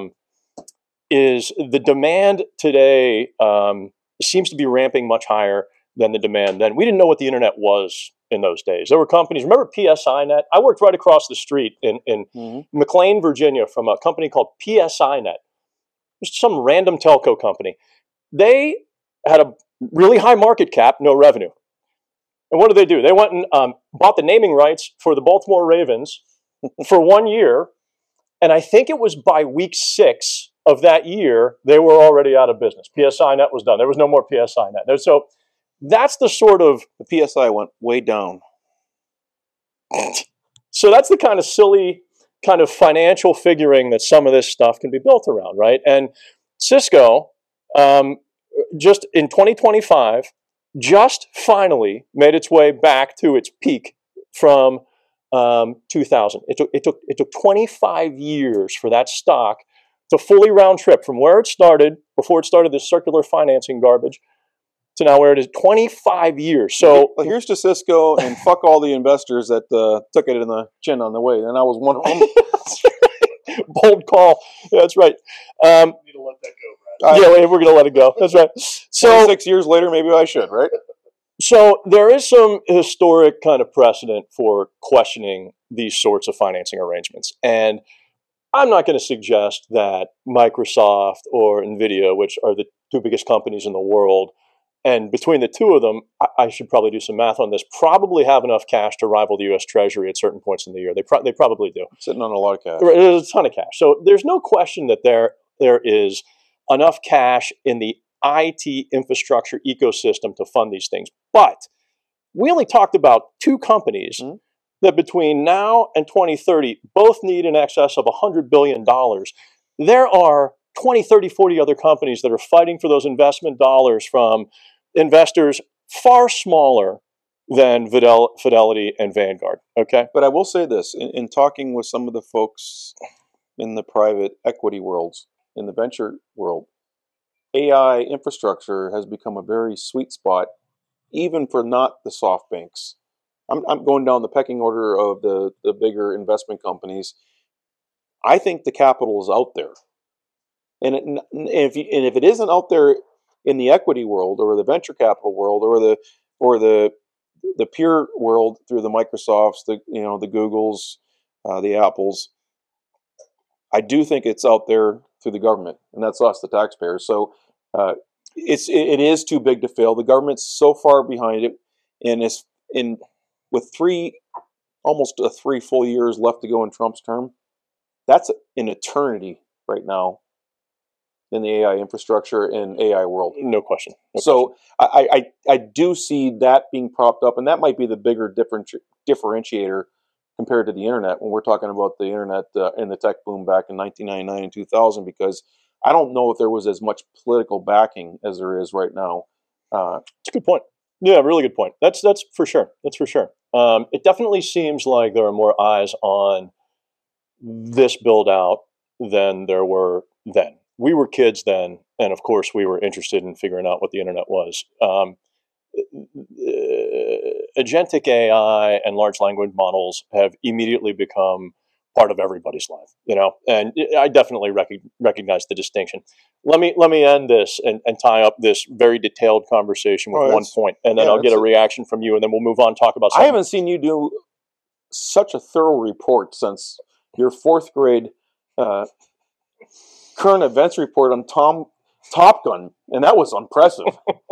the demand today seems to be ramping much higher than the demand then. We didn't know what the internet was in those days. There were companies, remember PSINet? I worked right across the street in McLean, Virginia, from a company called PSINet. Just some random telco company. They had a really high market cap, no revenue. And what did they do? They went and bought the naming rights for the Baltimore Ravens for 1 year. And I think it was by week 6 of that year, they were already out of business. PSINet was done. There was no more PSINet. So that's the sort of... The PSI went way down. So that's the kind of silly kind of financial figuring that some of this stuff can be built around, right? And Cisco, just in 2025, just finally made its way back to its peak from 2000. It took 25 years for that stock to fully round trip from where it started, before it started this circular financing garbage, to now where it is. 25 years. So well, here's to Cisco, and fuck all the investors that took it in the chin on the way. And I was one of them. Bold call. That's right. You need to let that go, Brad. Yeah, we're going to let it go. That's right. So 6 years later, maybe I should, right? So there is some historic kind of precedent for questioning these sorts of financing arrangements. And I'm not going to suggest that Microsoft or NVIDIA, which are the two biggest companies in the world, and between the two of them, I should probably do some math on this, probably have enough cash to rival the U.S. Treasury at certain points in the year. They probably do. Sitting on a lot of cash. There's a ton of cash. So there's no question that there is enough cash in the IT infrastructure ecosystem to fund these things. But we only talked about two companies that between now and 2030 both need in excess of $100 billion. There are 20, 30, 40 other companies that are fighting for those investment dollars from investors far smaller than Fidelity and Vanguard. Okay, but I will say this: in talking with some of the folks in the private equity worlds, in the venture world, AI infrastructure has become a very sweet spot, even for not the soft banks. I'm going down the pecking order of the bigger investment companies. I think the capital is out there, and if it isn't out there in the equity world or the venture capital world or the peer world through the Microsofts, the Googles, the Apples, I do think it's out there through the government, and that's us, the taxpayers. So it is too big to fail. The government's so far behind it, and with almost 3 full years left to go in Trump's term, that's an eternity right now in the AI infrastructure and AI world. No question. So I do see that being propped up, and that might be the bigger differentiator compared to the internet when we're talking about the internet and the tech boom back in 1999 and 2000, because I don't know if there was as much political backing as there is right now. It's a good point. Yeah, really good point. That's for sure. That's for sure. It definitely seems like there are more eyes on this build out than there were then. We were kids then, and of course we were interested in figuring out what the internet was. agentic AI and large language models have immediately become part of everybody's life, and I definitely recognize the distinction. Let me end this and tie up this very detailed conversation with one point, and then I'll get a reaction from you, and then we'll move on, talk about something. I haven't seen you do such a thorough report since your 4th grade current events report on Top Gun, and that was impressive.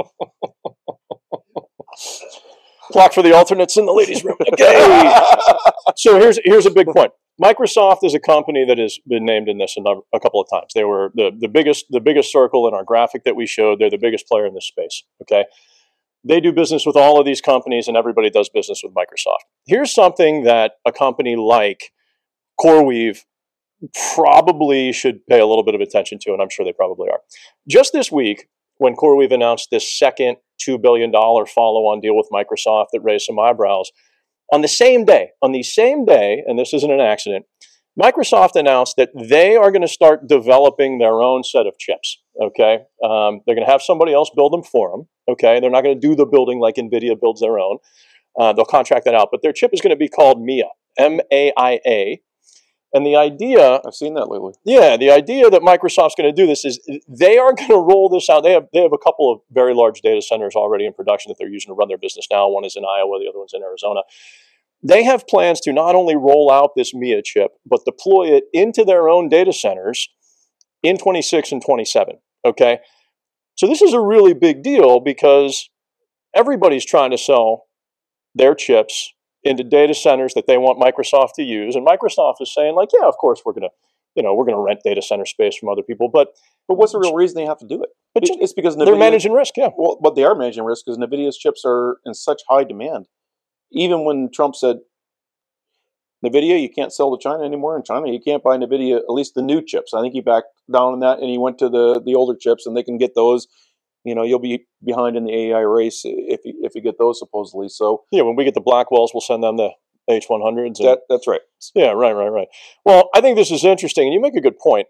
Clock for the alternates in the ladies' room. Okay. So here's a big point. Microsoft is a company that has been named in this a couple of times. They were the biggest circle in our graphic that we showed. They're the biggest player in this space. Okay. They do business with all of these companies, and everybody does business with Microsoft. Here's something that a company like CoreWeave probably should pay a little bit of attention to, and I'm sure they probably are. Just this week, when CoreWeave announced this second $2 billion follow-on deal with Microsoft that raised some eyebrows, on the same day, and this isn't an accident, Microsoft announced that they are going to start developing their own set of chips, okay? They're going to have somebody else build them for them, okay? They're not going to do the building like NVIDIA builds their own. They'll contract that out, but their chip is going to be called MAIA, M-A-I-A. And the idea... I've seen that lately. Yeah, the idea that Microsoft's going to do this is they are going to roll this out. They have a couple of very large data centers already in production that they're using to run their business now. One is in Iowa, the other one's in Arizona. They have plans to not only roll out this MAIA chip, but deploy it into their own data centers in 26 and 27, okay? So this is a really big deal because everybody's trying to sell their chips into data centers that they want Microsoft to use, and Microsoft is saying, like, yeah, of course we're gonna rent data center space from other people, but what's the real reason they have to do it? But it's because they're managing risk, yeah. Well, but they are managing risk because NVIDIA's chips are in such high demand. Even when Trump said, NVIDIA, you can't sell to China anymore. In China, you can't buy NVIDIA, at least the new chips. I think he backed down on that, and he went to the older chips, and they can get those. You'll be behind in the AI race if you get those, supposedly. So yeah, when we get the Blackwells, we'll send them the H100s. That's right. Yeah, right. Well, I think this is interesting, and you make a good point.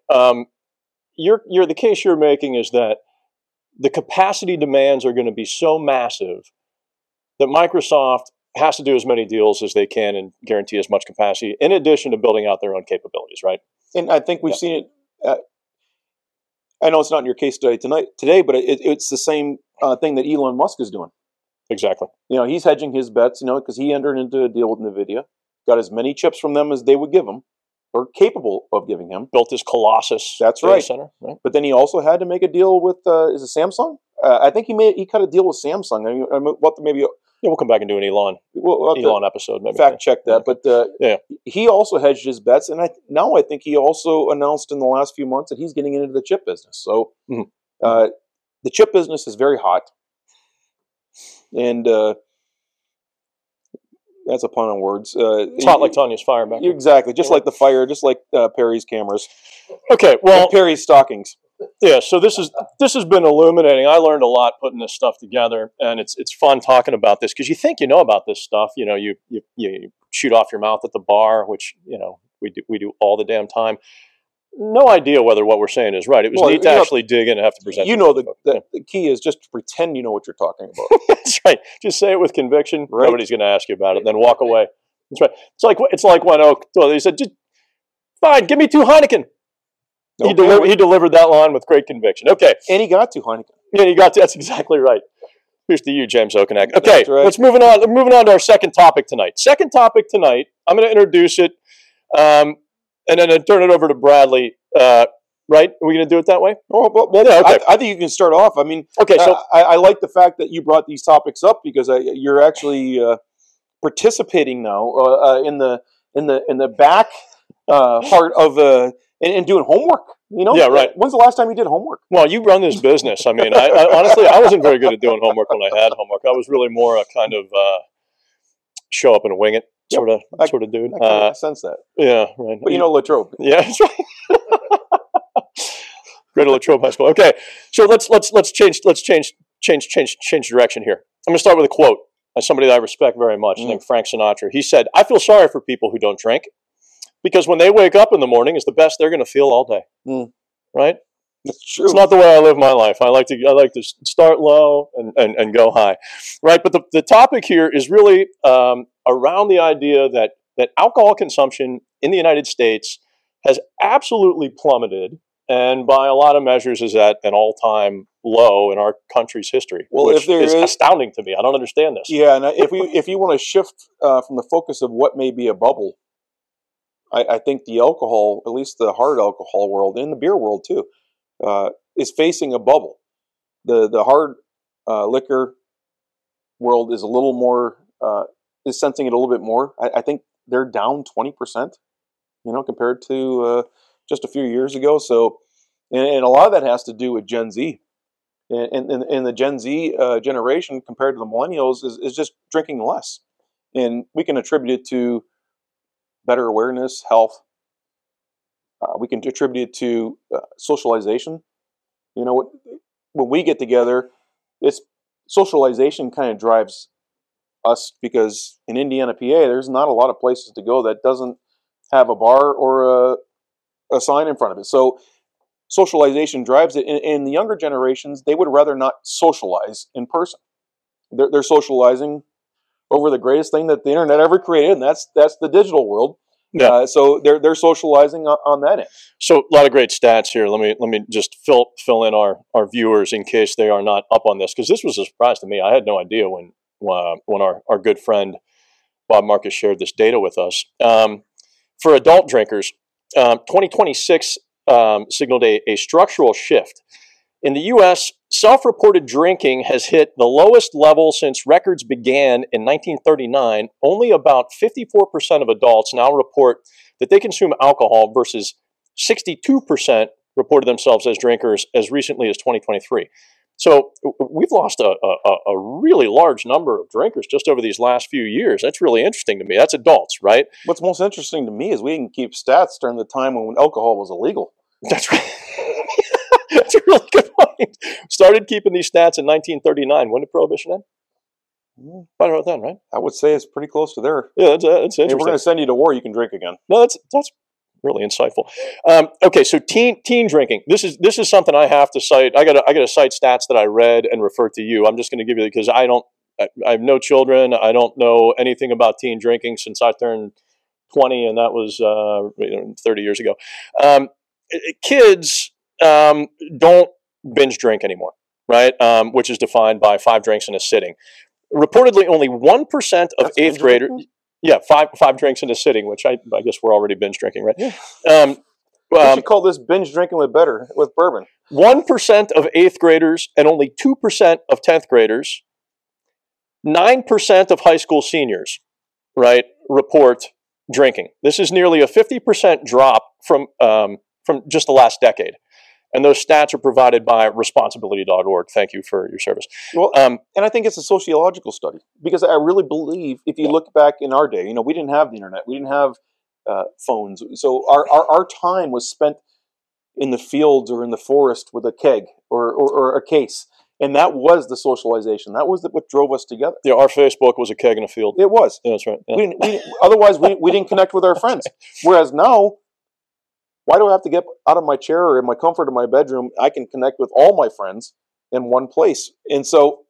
The case you're making is that the capacity demands are going to be so massive that Microsoft has to do as many deals as they can and guarantee as much capacity, in addition to building out their own capabilities, right? And I think we've seen it. I know it's not in your case today, but it's the same thing that Elon Musk is doing. Exactly. He's hedging his bets, because he entered into a deal with NVIDIA, got as many chips from them as they would give him, or capable of giving him. Built his Colossus data center. Right? But then he also had to make a deal with, is it Samsung? I think he cut a deal with Samsung. Maybe... Yeah, we'll come back and do an Elon episode. Maybe fact check that, but he also hedged his bets, and now I think he also announced in the last few months that he's getting into the chip business. So the chip business is very hot, and that's a pun on words. It's hot like Tanya's fire back there. Exactly, just like the fire, just like Perry's cameras. Okay, well, and Perry's stockings. Yeah, so this has been illuminating. I learned a lot putting this stuff together, and it's fun talking about this because you think you know about this stuff. You shoot off your mouth at the bar, which we do all the damn time. No idea whether what we're saying is right. It was neat to actually dig in and have to present. The key is just to pretend you know what you're talking about. That's right. Just say it with conviction. Right. Nobody's going to ask you about it. Then walk away. That's right. It's like when he said, "Just fine, give me 2 Heineken." He delivered that line with great conviction. Okay. And he got to Heineken. Yeah, that's exactly right. Here's to you, James Okonek. Okay, right. Let's move on. We're moving on to our second topic tonight. I'm going to introduce it, and then turn it over to Bradley. Right? Are we going to do it that way? Oh, well yeah, okay. I think you can start off. I mean, okay. So I like the fact that you brought these topics up because you're actually participating now in the back part of. And doing homework, Yeah, right. When's the last time you did homework? Well, you run this business. I mean, I honestly, I wasn't very good at doing homework when I had homework. I was really more a kind of show up and wing it sort of dude. I kind of sense that. Yeah, right. But Latrobe. Yeah, that's right. Greater Latrobe High School. Okay, so let's change direction here. I'm going to start with a quote by somebody that I respect very much, named Frank Sinatra. He said, "I feel sorry for people who don't drink. Because when they wake up in the morning, it's the best they're going to feel all day." Right? That's true. It's not the way I live my life. I like to start low and go high, right? But the topic here is really around the idea that alcohol consumption in the United States has absolutely plummeted, and by a lot of measures is at an all-time low in our country's history. Well, which if there is is astounding to me. I don't understand this. Yeah, and if you want to shift from the focus of what may be a bubble, I think the alcohol, at least the hard alcohol world and the beer world too, is facing a bubble. The hard liquor world is a little more is sensing it a little bit more. I think they're down 20%, compared to just a few years ago. So, and a lot of that has to do with Gen Z. And the Gen Z generation compared to the millennials is just drinking less. And we can attribute it to better awareness, health. We can attribute it to socialization. When we get together, it's socialization kind of drives us, because in Indiana, PA, there's not a lot of places to go that doesn't have a bar or a sign in front of it. So socialization drives it. In the younger generations, they would rather not socialize in person. They're socializing over the greatest thing that the internet ever created, and that's the digital world. Yeah. So they're socializing on that end. So a lot of great stats here. Let me just fill in our viewers in case they are not up on this, because this was a surprise to me. I had no idea when our good friend Bob Marcus shared this data with us. For adult drinkers, 2026 signaled a structural shift. In the U.S., self-reported drinking has hit the lowest level since records began in 1939. Only about 54% of adults now report that they consume alcohol versus 62% reported themselves as drinkers as recently as 2023. So we've lost a really large number of drinkers just over these last few years. That's really interesting to me. That's adults, right? What's most interesting to me is we can keep stats during the time when alcohol was illegal. That's right. That's a really good point. Started keeping these stats in 1939. When did Prohibition end? Right about then, right? I would say it's pretty close to there. Yeah, that's interesting. If we're going to send you to war, you can drink again. No, that's really insightful. Okay, so teen drinking. This is something I have to cite. I got to cite stats that I read and refer to you. I'm just going to give you, because I have no children. I don't know anything about teen drinking since I turned 20, and that was 30 years ago. Kids don't binge drink anymore, right? Which is defined by 5 drinks in a sitting. Reportedly, only 1% of 8th graders. Yeah, five drinks in a sitting, which I guess we're already binge drinking, right? Yeah. We should call this binge drinking with bourbon. 1% of 8th graders and only 2% of 10th graders, 9% of high school seniors, right, report drinking. This is nearly a 50% drop from just the last decade. And those stats are provided by responsibility.org. Thank you for your service. Well, and I think it's a sociological study, because I really believe if you look back in our day, we didn't have the internet, we didn't have phones, so our time was spent in the fields or in the forest with a keg or a case, and that was the socialization. That was what drove us together. Yeah, our Facebook was a keg in a field. It was. Yeah, that's right. Yeah. Otherwise, we didn't connect with our friends. Whereas now, why do I have to get out of my chair or in my comfort of my bedroom? I can connect with all my friends in one place. And so,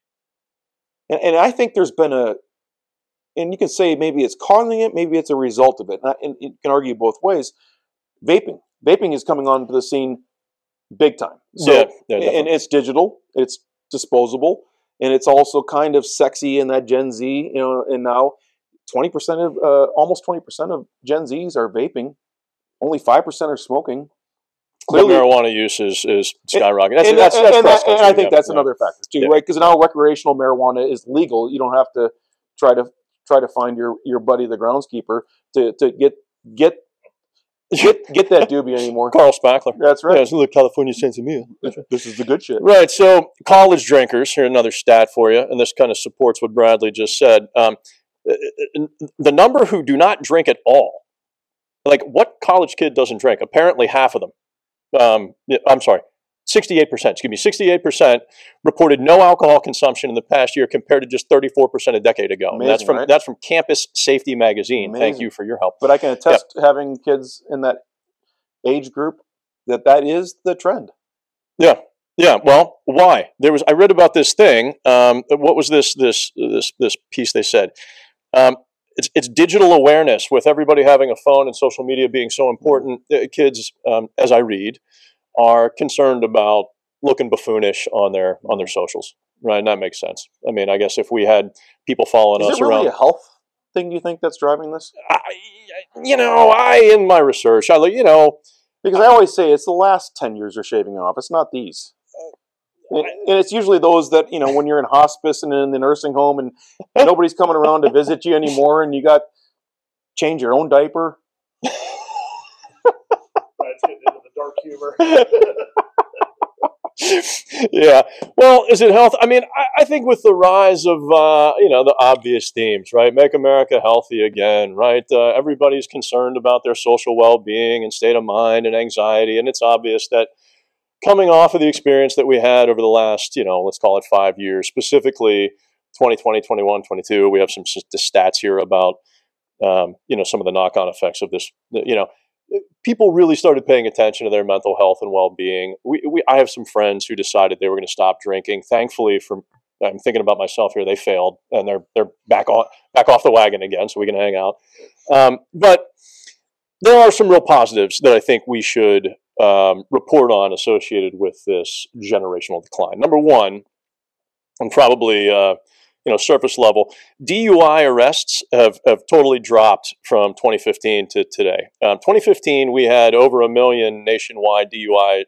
and I think there's been and you can say maybe it's causing it, maybe it's a result of it. And you can argue both ways. Vaping is coming onto the scene big time. So, yeah, and it's digital, it's disposable, and it's also kind of sexy in that Gen Z, and now 20% of, almost 20% of Gen Zs are vaping. Only 5% are smoking. Clearly, marijuana use is skyrocketing. And I think that's another factor too, right? Because now recreational marijuana is legal. You don't have to try to find your buddy the groundskeeper to get that doobie anymore. Carl Spackler. That's right. Yeah, it's a little California Sensimilla. This is the good shit. Right. So college drinkers. Here, another stat for you, and this kind of supports what Bradley just said. The number who do not drink at all. Like, what college kid doesn't drink? Apparently half of them. 68%, 68% reported no alcohol consumption in the past year compared to just 34% a decade ago. Amazing, and that's from Campus Safety Magazine. Amazing. Thank you for your help. But I can attest having kids in that age group that is the trend. Yeah. Yeah. Well, why? I read about this thing. What was this piece they said? It's digital awareness. With everybody having a phone and social media being so important, kids, as I read, are concerned about looking buffoonish on their socials. Right. And that makes sense. I mean, I guess if we had people following us Is it really around, a health thing, do you think, that's driving this? in my research, Because I always say it's the last 10 years you're shaving off. It's not these. And it's usually those that, when you're in hospice and in the nursing home and nobody's coming around to visit you anymore and you got change your own diaper. It's getting into the dark humor. Yeah. Well, is it health? I mean, I think with the rise of, the obvious themes, right? Make America healthy again, right? Everybody's concerned about their social well-being and state of mind and anxiety. And it's obvious that coming off of the experience that we had over the last, let's call it 5 years, specifically 2020, 21, 22, we have some stats here about, some of the knock-on effects of this, people really started paying attention to their mental health and well-being. I have some friends who decided they were going to stop drinking. Thankfully, I'm thinking about myself here, they failed and they're back off the wagon again, so we can hang out. But there are some real positives that I think we should report on associated with this generational decline. Number one, and probably surface level, DUI arrests have totally dropped from 2015 to today. 2015, we had over 1 million nationwide DUI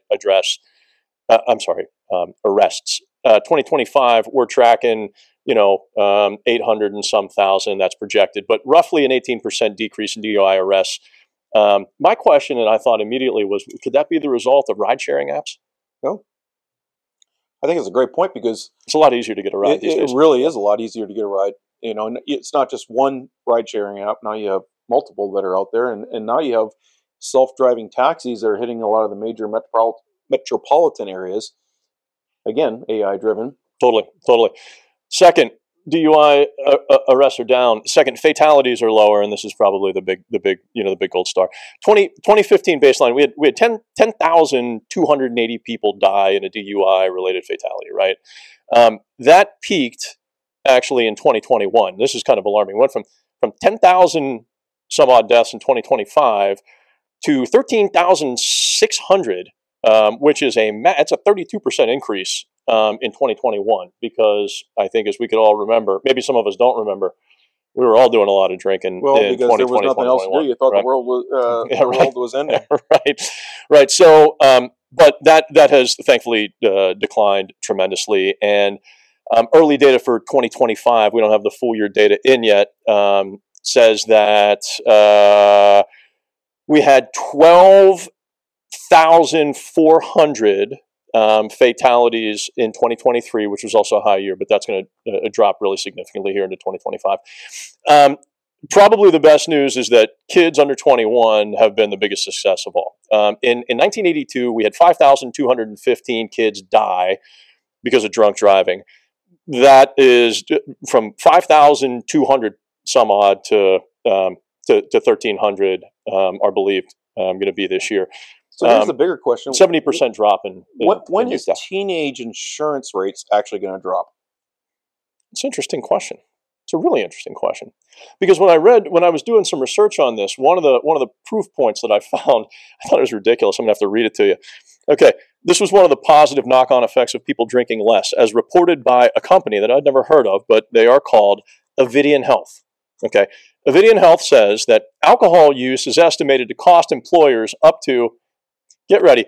arrests. 2025, we're tracking, 800 and some thousand, that's projected, but roughly an 18% decrease in DUI arrests. My question, and I thought immediately, was, could that be the result of ride-sharing apps? No. I think it's a great point because it's a lot easier to get a ride these days. It really is a lot easier to get a ride. And it's not just one ride-sharing app. Now you have multiple that are out there, and now you have self-driving taxis that are hitting a lot of the major metropolitan areas. Again, AI-driven. Totally. Second, DUI arrests are down. Second, fatalities are lower, and this is probably the big gold star. 2015 baseline, we had 10,280 people die in a DUI related fatality. Right, that peaked actually in 2021. This is kind of alarming. Went from 10,000 some odd deaths in 2025 to 13,600, which is it's a 32% increase. In 2021, because I think, as we could all remember, maybe some of us don't remember, we were all doing a lot of drinking. Well, in because there was nothing else to do. You thought, right? world was ending. Right. So, but that has thankfully declined tremendously. And early data for 2025, we don't have the full year data in yet, says that we had 12,400 fatalities in 2023, which was also a high year, but that's going to drop really significantly here into 2025. Probably the best news is that kids under 21 have been the biggest success of all. In 1982, we had 5,215 kids die because of drunk driving. That is from 5,200 some odd to 1,300 are believed going to be this year. So here's the bigger question. 70% drop in when is teenage insurance rates actually going to drop? It's an interesting question. It's a really interesting question. Because when I was doing some research on this, one of the proof points that I found, I thought it was ridiculous. I'm going to have to read it to you. Okay, this was one of the positive knock-on effects of people drinking less, as reported by a company that I'd never heard of, but they are called Avidian Health. Okay, Avidian Health says that alcohol use is estimated to cost employers up to, get ready,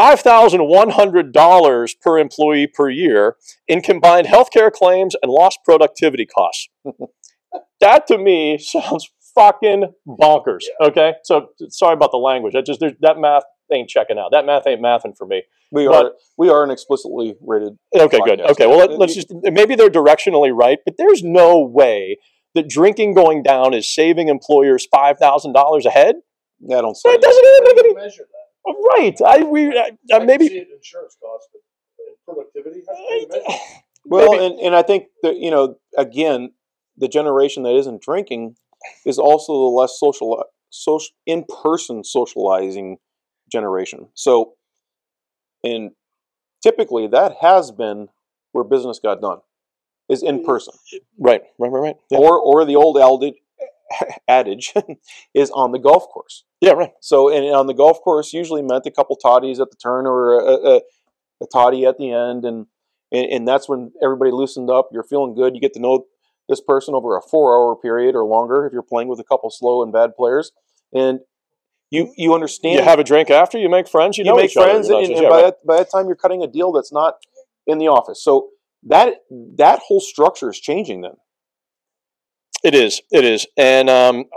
$5,100 per employee per year in combined healthcare claims and lost productivity costs. That to me sounds fucking bonkers. Okay, so sorry about the language. That math ain't checking out. That math ain't mathing for me. We are an explicitly rated. Okay, podcast. Good. Okay, well let's just, maybe they're directionally right, but there's no way that drinking going down is saving employers $5,000 a head. Yeah, I don't say it. Doesn't even make any measure that. Right. Maybe see it in insurance costs, but in productivity. Well, and I think that again, the generation that isn't drinking is also the less in-person socializing generation. So, in typically that has been where business got done, is in person. Right. Yeah. Or the old adage is on the golf course. Yeah, right. So, and on the golf course usually meant a couple toddies at the turn or a toddy at the end, and that's when everybody loosened up. You're feeling good. You get to know this person over a 4-hour period or longer if you're playing with a couple slow and bad players, and you understand. You have a drink after, you make friends, you know make each other. friends, and by that time you're cutting a deal that's not in the office. So that whole structure is changing then. It is, and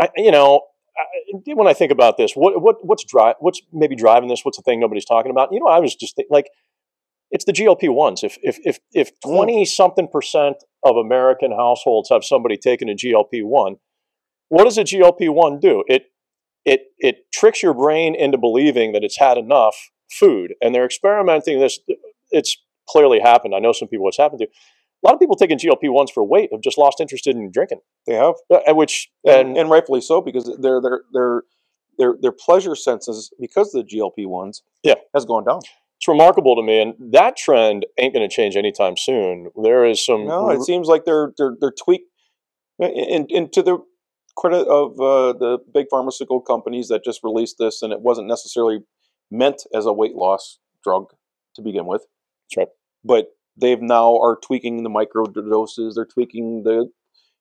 when I think about this, what's maybe driving this? What's the thing nobody's talking about? I was just thinking, like, it's the GLP-1s. If 20-something% of American households have somebody taking a GLP-1, what does a GLP-1 do? It tricks your brain into believing that it's had enough food, and they're experimenting this. It's clearly happened. I know some people it's happened to. A lot of people taking GLP-1s for weight have just lost interest in drinking. They have, and rightfully so, because their pleasure senses, because of the GLP-1s, has gone down. It's remarkable to me, and that trend ain't going to change anytime soon. There is some. No, it seems like they're tweaked. And to the credit of the big pharmaceutical companies that just released this, and it wasn't necessarily meant as a weight loss drug to begin with. That's right. But they've now are tweaking the micro doses. They're tweaking the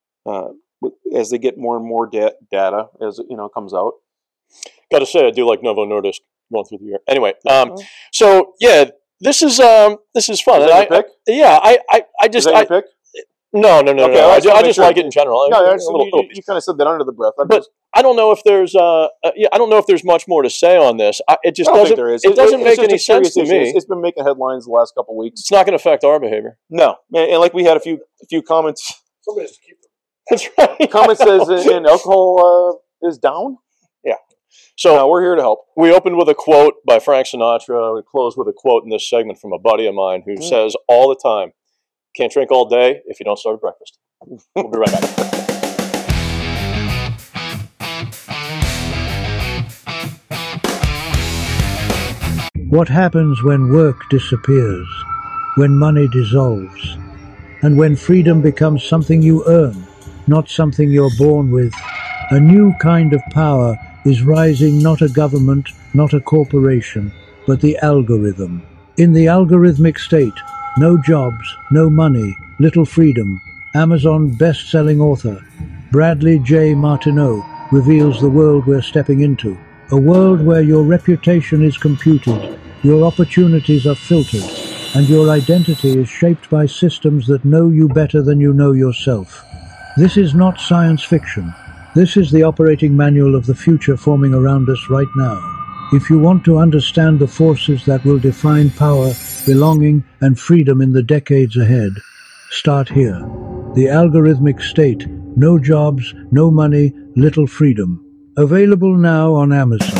as they get more and more data as it comes out. Got to say, I do like Novo Nordisk going through the year. Anyway, so yeah, this is fun. Is that your pick? I just is that your pick? No. Okay, I just like it in general. No, you kind of said that under the breath. I don't know if there's I don't know if there's much more to say on this. It just doesn't. There is. It doesn't make any sense to me. It's been making headlines the last couple of weeks. It's not going to affect our behavior. No, and like we had a few comments. Somebody has to keep them. That's right. Comment says and alcohol is down. Yeah. So we're here to help. We opened with a quote by Frank Sinatra. We close with a quote in this segment from a buddy of mine who says all the time, "Can't drink all day if you don't start at breakfast." We'll be right back. What happens when work disappears, when money dissolves, and when freedom becomes something you earn, not something you're born with? A new kind of power is rising, not a government, not a corporation, but the algorithm. In the algorithmic state, no jobs, no money, little freedom. Amazon best-selling author Bradley J. Martineau reveals the world we're stepping into. A world where your reputation is computed, your opportunities are filtered, and your identity is shaped by systems that know you better than you know yourself. This is not science fiction. This is the operating manual of the future forming around us right now. If you want to understand the forces that will define power, belonging, and freedom in the decades ahead, start here. The algorithmic state, no jobs, no money, little freedom. Available now on Amazon.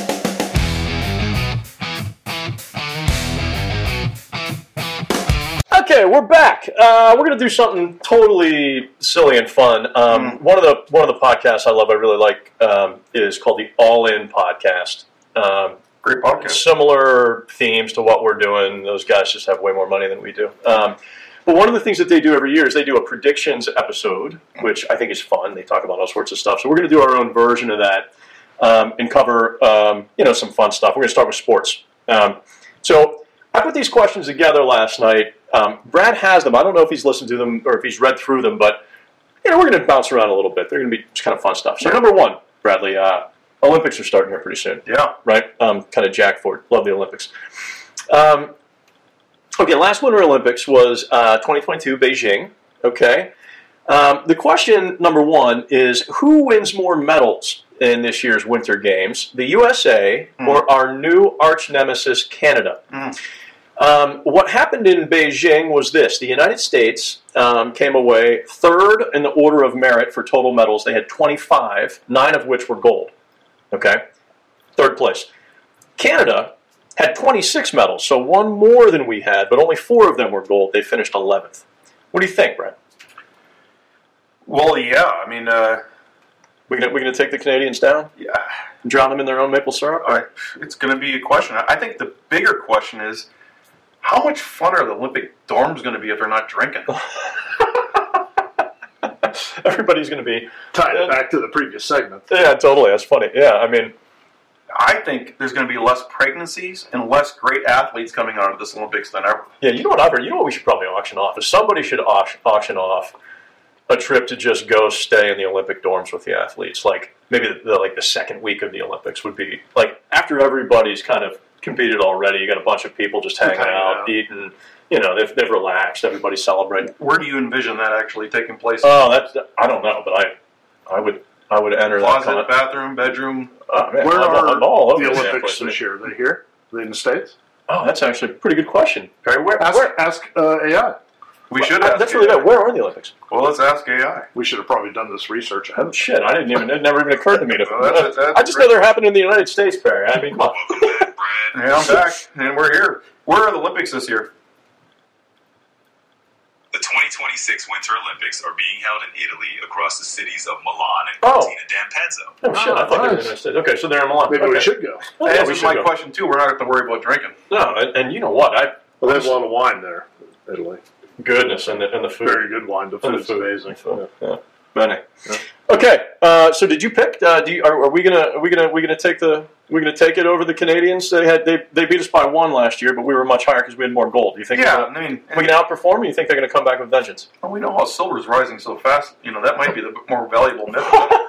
Okay, we're back. We're going to do something totally silly and fun. One of the podcasts I love, I really like, is called the All In Podcast. Great podcast. Similar themes to what we're doing. Those guys just have way more money than we do. But one of the things that they do every year is they do a predictions episode, which I think is fun. They talk about all sorts of stuff. So we're going to do our own version of that and cover some fun stuff. We're going to start with sports. So I put these questions together last night. Brad has them. I don't know if he's listened to them or if he's read through them, but we're going to bounce around a little bit. They're going to be just kind of fun stuff. So number one, Bradley, Olympics are starting here pretty soon. Yeah. Right? Kind of jacked for it. Love the Olympics. Okay, last Winter Olympics was 2022 Beijing. Okay. The question number one is, who wins more medals in this year's Winter Games, the USA or our new arch nemesis, Canada? What happened in Beijing was this. The United States came away third in the order of merit for total medals. They had 25, 9 of which were gold. Okay? Third place. Canada had 26 medals, so one more than we had, but only 4 of them were gold. They finished 11th. What do you think, Brad? Well, yeah, I mean... We're gonna take the Canadians down? Yeah. Drown them in their own maple syrup? It's going to be a question. I think the bigger question is, How much fun are the Olympic dorms going to be if they're not drinking? Everybody's going to be Tied it back to the previous segment. Yeah, totally. That's funny. Yeah, I mean, I think there's going to be less pregnancies and less great athletes coming out of this Olympics than ever. yeah. You know what I've heard? You know what we should probably auction off? Is somebody should auction off a trip to just go stay in the Olympic dorms with the athletes. Like maybe the second week of the Olympics would be like after everybody's kind of competed already. You got a bunch of people just hanging out, eating. You know, they've relaxed. Everybody's celebrating. Where do you envision that actually taking place? Oh, I don't know, but I would enter that Closet, bathroom, bedroom. Man, Where I'm are all over the this Olympics place. this year? Are they here? Are they in the States? Oh, that's actually a pretty good question. Okay, Ask AI. we should ask That's really AI. bad. Where are the Olympics? Well, let's ask AI. We should have probably done this research ahead. Oh, shit, it never even occurred to me. Well, that's I just know they're happening in the United States, Barry. I mean, come on. Yeah, I'm back, and we're here. Where are the Olympics this year? The 2026 Winter Olympics are being held in Italy across the cities of Milan and Oh. Cortina d'Ampezzo. Oh, shit, I thought they were in the nice. United States. Okay, so they're in Milan. Maybe okay. we should go. Oh, yeah, That we was should my go. question, too. We're not going to have to worry about drinking. No, and you know what? Well, they have a lot of wine there, Italy. Goodness, and the food. Very good wine. The And food's amazing. Yeah. Benny. Okay, so did you pick? Are we gonna take it over the Canadians? They beat us by 1 last year, but we were much higher because we had more gold. Do you think? Yeah, I mean, we can outperform, or you think they're going to come back with vengeance? well, we know how silver's rising so fast. You know, that might be the more valuable myth.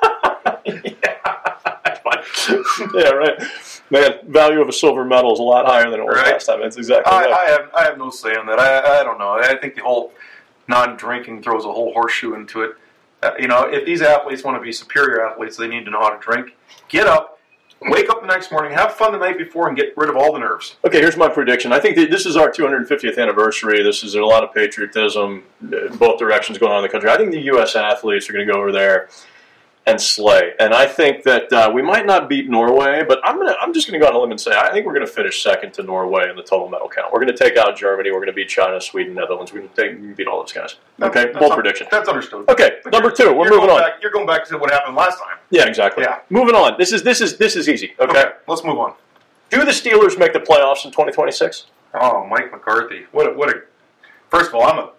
Yeah, right. Man, value of a silver medal is a lot higher than it was Right. last time. That's exactly right. I have no say on that. I don't know. I think the whole non-drinking throws a whole horseshoe into it. You know, if these athletes want to be superior athletes, they need to know how to drink. Get up, wake up the next morning, have fun the night before, and get rid of all the nerves. Okay, here's my prediction. I think that this is our 250th anniversary. This is a lot of patriotism, both directions going on in the country. I think the U.S. athletes are going to go over there and slay. And I think that we might not beat Norway, but I'm just going to go on a limb and say I think we're going to finish second to Norway in the total medal count. We're going to take out Germany. We're going to beat China, Sweden, Netherlands. We're going to beat all those guys. Okay, bold prediction. That's understood. Okay, But number 2. We're moving on. You're going back to what happened last time. Yeah, exactly. Yeah. Moving on. This is easy. Okay. Let's move on. Do the Steelers make the playoffs in 2026? Oh, Mike McCarthy. What a first of all, I'm a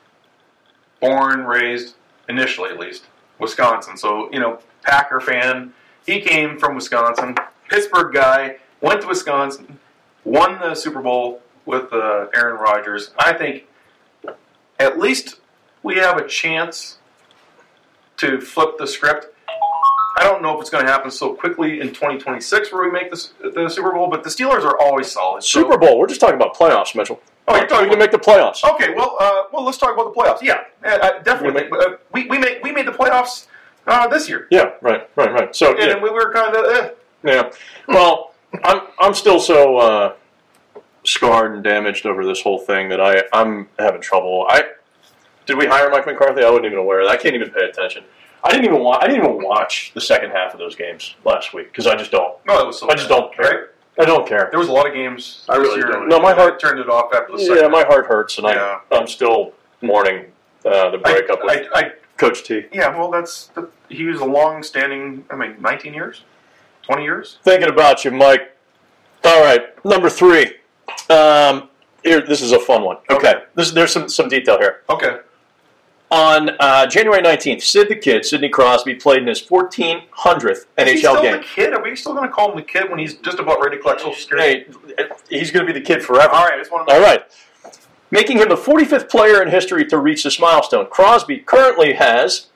born, raised, initially at least, Wisconsin. So, you know, Packer fan. He came from Wisconsin, Pittsburgh guy, went to Wisconsin, won the Super Bowl with Aaron Rodgers. I think at least we have a chance to flip the script. I don't know if it's going to happen so quickly in 2026 where we make the Super Bowl, but the Steelers are always solid. So, Super Bowl. We're just talking about playoffs, Mitchell. Oh, you're talking we can make the playoffs. Okay, well, let's talk about the playoffs. Yeah, definitely. We made the playoffs this year. Yeah, right. So And we were kind of yeah. Well, I'm still so scarred and damaged over this whole thing that I'm having trouble. Did we hire Mike McCarthy? I wasn't even aware of that. I can't even pay attention. I didn't even watch the second half of those games last week because I just don't. No, it was so I just don't care. Right? I don't care. There was a lot of games I this really year. don't. No, my heart turned it off after the second. Yeah, my heart hurts, and Yeah. I'm still mourning the breakup with Coach T. Yeah, well, he was a long-standing. 19 years, 20 years. Thinking about you, Mike. All right, number 3. Here, this is a fun one. Okay, there's some detail here. Okay. On January 19th, Sidney Crosby played in his 1400th Is he NHL still game. the kid? Are we still going to call him the kid when he's just about ready to collect Social Security? Hey, he's going to be the kid forever. All right, I just want to. All right. Making him the 45th player in history to reach this milestone. Crosby currently has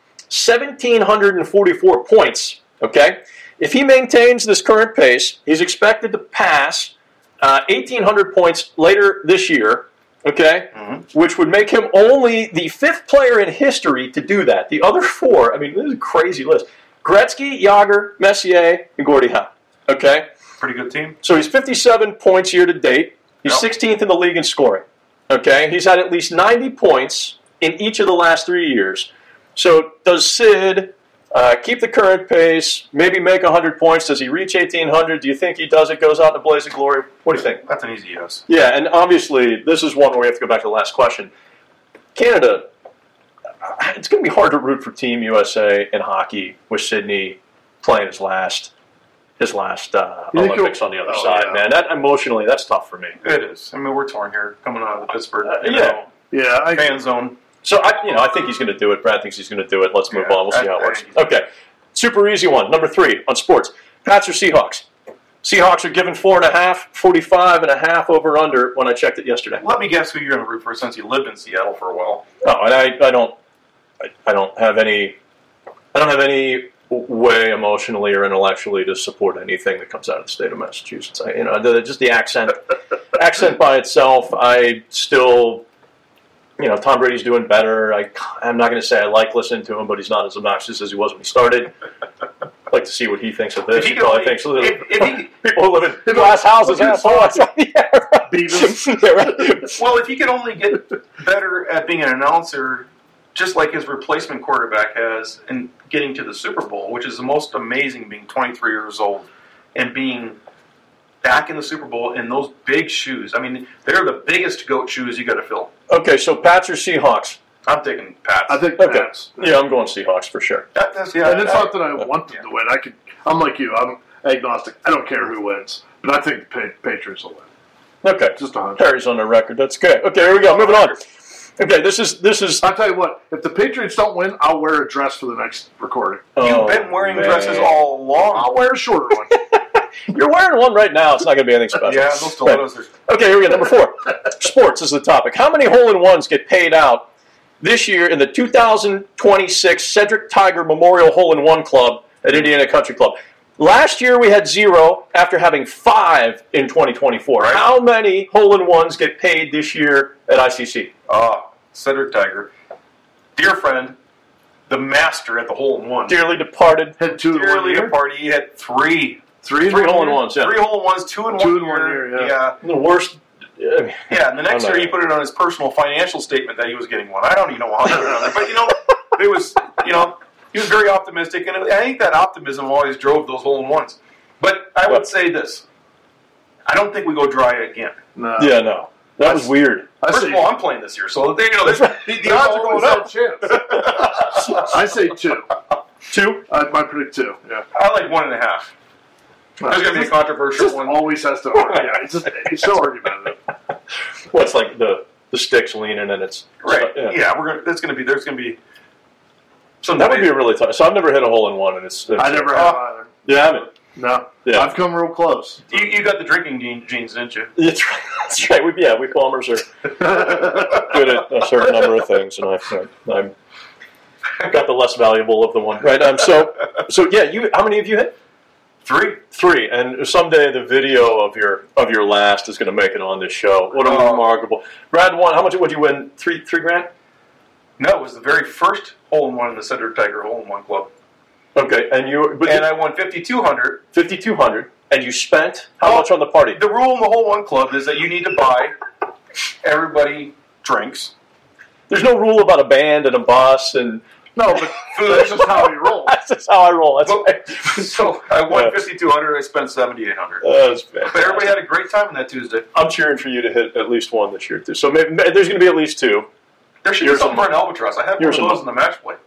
1,744 points. Okay? If he maintains this current pace, he's expected to pass 1,800 points later this year, okay? Mm-hmm. Which would make him only the 5th player in history to do that. The other 4, this is a crazy list. Gretzky, Jagr, Messier, and Gordie Howe. Okay? Pretty good team. So he's 57 points year to date. He's 16th in the league in scoring. Okay? He's had at least 90 points in each of the last 3 years. So does Sid keep the current pace, maybe make 100 points? Does he reach 1,800? Do you think he does it, goes out in a blaze of glory? What do you think? That's an easy yes. Yeah, and obviously this is one where we have to go back to the last question. Canada, it's going to be hard to root for Team USA in hockey with Sidney playing his last his last You think Olympics he'll- on the other oh, side, yeah. man. That emotionally, that's tough for me. It is. I mean, we're torn here, coming out of the Pittsburgh Yeah, fan zone. So I think he's going to do it. Brad thinks he's going to do it. Let's move Yeah, on. We'll see how it I works. think he's Okay, super easy one. Number 3 on sports. Pats or Seahawks? Seahawks are given 4.5, 45.5 over under when I checked it yesterday. Let me guess who you're going to root for since you lived in Seattle for a while. No, and I don't have any way emotionally or intellectually to support anything that comes out of the state of Massachusetts. Just the accent by itself. I still, Tom Brady's doing better. I'm not going to say I like listening to him, but he's not as obnoxious as he was when he started. I'd like to see what he thinks of this. If he He could probably only- thinks people who live in glass houses. Assholes. Well, if he could only get better at being an announcer, just like his replacement quarterback has, and getting to the Super Bowl, which is the most amazing, being 23 years old and being back in the Super Bowl in those big shoes. I mean, they're the biggest goat shoes you got to fill. Okay, so Pats or Seahawks? I'm taking Pats. I think Okay. Pats. Yeah, I'm going Seahawks for sure. Yeah, And it's not that I want them to win. I'm like you. I'm agnostic. I don't care who wins, but I think the Patriots will win. Okay, Just 100. Harry's on the record. That's good. Okay, here we go. Moving on. Okay, this is. I'll tell you what. If the Patriots don't win, I'll wear a dress for the next recording. You've been wearing dresses all along. I'll wear a shorter one. You're wearing one right now. It's not going to be anything special. Yeah, those stilettos are... Okay, here we go. Number 4. Sports is the topic. How many hole-in-ones get paid out this year in the 2026 Cedric Tiger Memorial Hole-in-One Club at Indiana Country Club? Last year we had 0 after having 5 in 2024. Right. How many hole-in-ones get paid this year at ICC? Cedric Tiger, dear friend, the master at the hole-in-one. Dearly departed. Had 2 in 1 Dearly year. departed. He had 3. 3 in 3 1 hole-in-ones, yeah. 3 hole-in-ones, 2 in 2 1 in 1 year, Yeah. The worst. Yeah, and the next I'm year not- he put it on his personal financial statement that he was getting one. I don't even know how he put it on there, but it was, he was very optimistic, and I think that optimism always drove those hole-in-ones. But I would say this: I don't think we go dry again. No. Yeah, no. That was weird. First of all, I'm playing this year, so the odds are going up. I say 2. 2? I might predict 2. Yeah. I like 1.5. There's going to be a controversial Just one. always has to argue. Yeah, it's so argumentative. What's like the sticks leaning and it's Right? Yeah. Yeah, there's going to be some. That would be a really tough. So I've never hit a hole-in-one, and it's I never have either. You haven't. No. Yeah. I've come real close. You got the drinking genes, didn't you? That's right. That's right. We Palmers are good at a certain number of things, and I'm got the less valuable of the one. Right. So yeah. How many have you hit? 3. 3. And someday the video of your last is going to make it on this show. What a remarkable. Brad won. How much would you win? $3 grand? No, it was the very first hole-in-one in the Cedric Tiger Hole-in-One Club. Okay, and I won $5,200. $5,200, and you spent how much on the party? The rule in the Hole-in-One Club is that you need to buy everybody drinks. There's no rule about a band and a bus and No, but that's just how you roll. That's just how I roll. That's right. So I won $5,200. I spent $7,800. That's fantastic. But everybody had a great time on that Tuesday. I'm cheering for you to hit at least one this year too. So maybe there's going to be at least 2. There should be something for an albatross. I had one of those in the match play.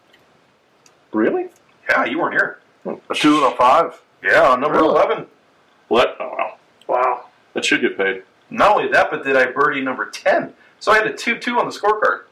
Really? Yeah, you weren't here. A 2 and a 5. Yeah, on number 11. What? Oh, wow. Wow. That should get paid. Not only that, but did I birdie number 10? So I had a 2-2 on the scorecard.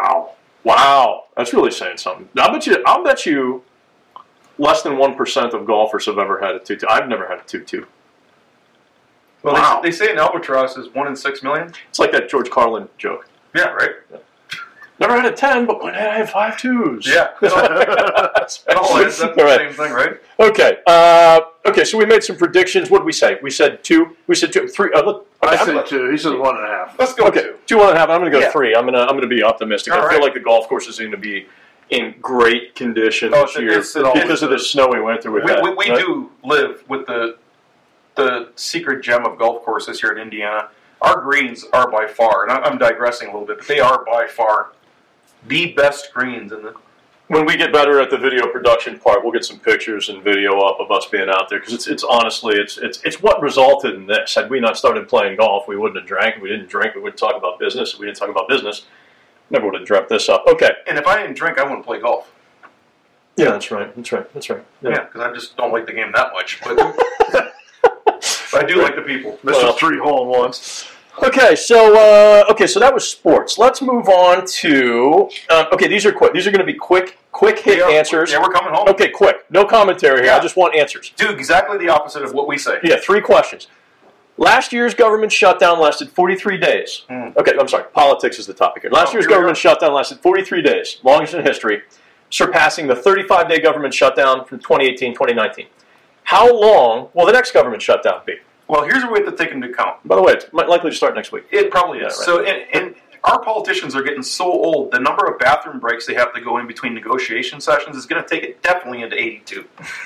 Wow. That's really saying something. I'll bet you less than 1% of golfers have ever had a 2-2. I've never had a 2-2. Well, Wow. they say an albatross is 1 in 6 million. It's like that George Carlin joke. Yeah, right? Never had a 10, but when I had 5 2s. Yeah. It all ends up the same thing, right? Okay. Okay, so we made some predictions. What did we say? We said 2. We said 2. 3. I said 2. He said 1.5. Let's go Okay, 2, 1.5. I'm going to go 3. I'm going to be optimistic. All I feel right. like the golf course is going to be in great condition Oh, this year it always because of the snowy winter we've had. We right? do live with the secret gem of golf courses here in Indiana. Our greens are by far, and I'm digressing a little bit, but they are by far the best greens in the. When we get better at the video production part, we'll get some pictures and video up of us being out there because it's honestly it's what resulted in this. Had we not started playing golf, we wouldn't have drank. If we didn't drink, we wouldn't talk about business. If we didn't talk about business, never would have dreamt this up. Okay. And if I didn't drink, I wouldn't play golf. Yeah, that's right. Yeah, because I just don't like the game that much. But I do like the people. Mr. 3 hole-in-ones. Okay, so that was sports. Let's move on to these are quick. These are going to be quick hit answers. Yeah, we're coming home. Okay, quick. No commentary here. I just want answers. Do exactly the opposite of what we say. Yeah, 3 questions. Last year's government shutdown lasted 43 days. Okay, I'm sorry. Politics is the topic here. Last year's government shutdown lasted 43 days, longest in history, surpassing the 35-day government shutdown from 2018-2019. How long will the next government shutdown be? Well, here's what we have to take into account. By the way, it's likely to start next week. It probably is. Yeah, right. So, and our politicians are getting so old, the number of bathroom breaks they have to go in between negotiation sessions is going to take it definitely into 82.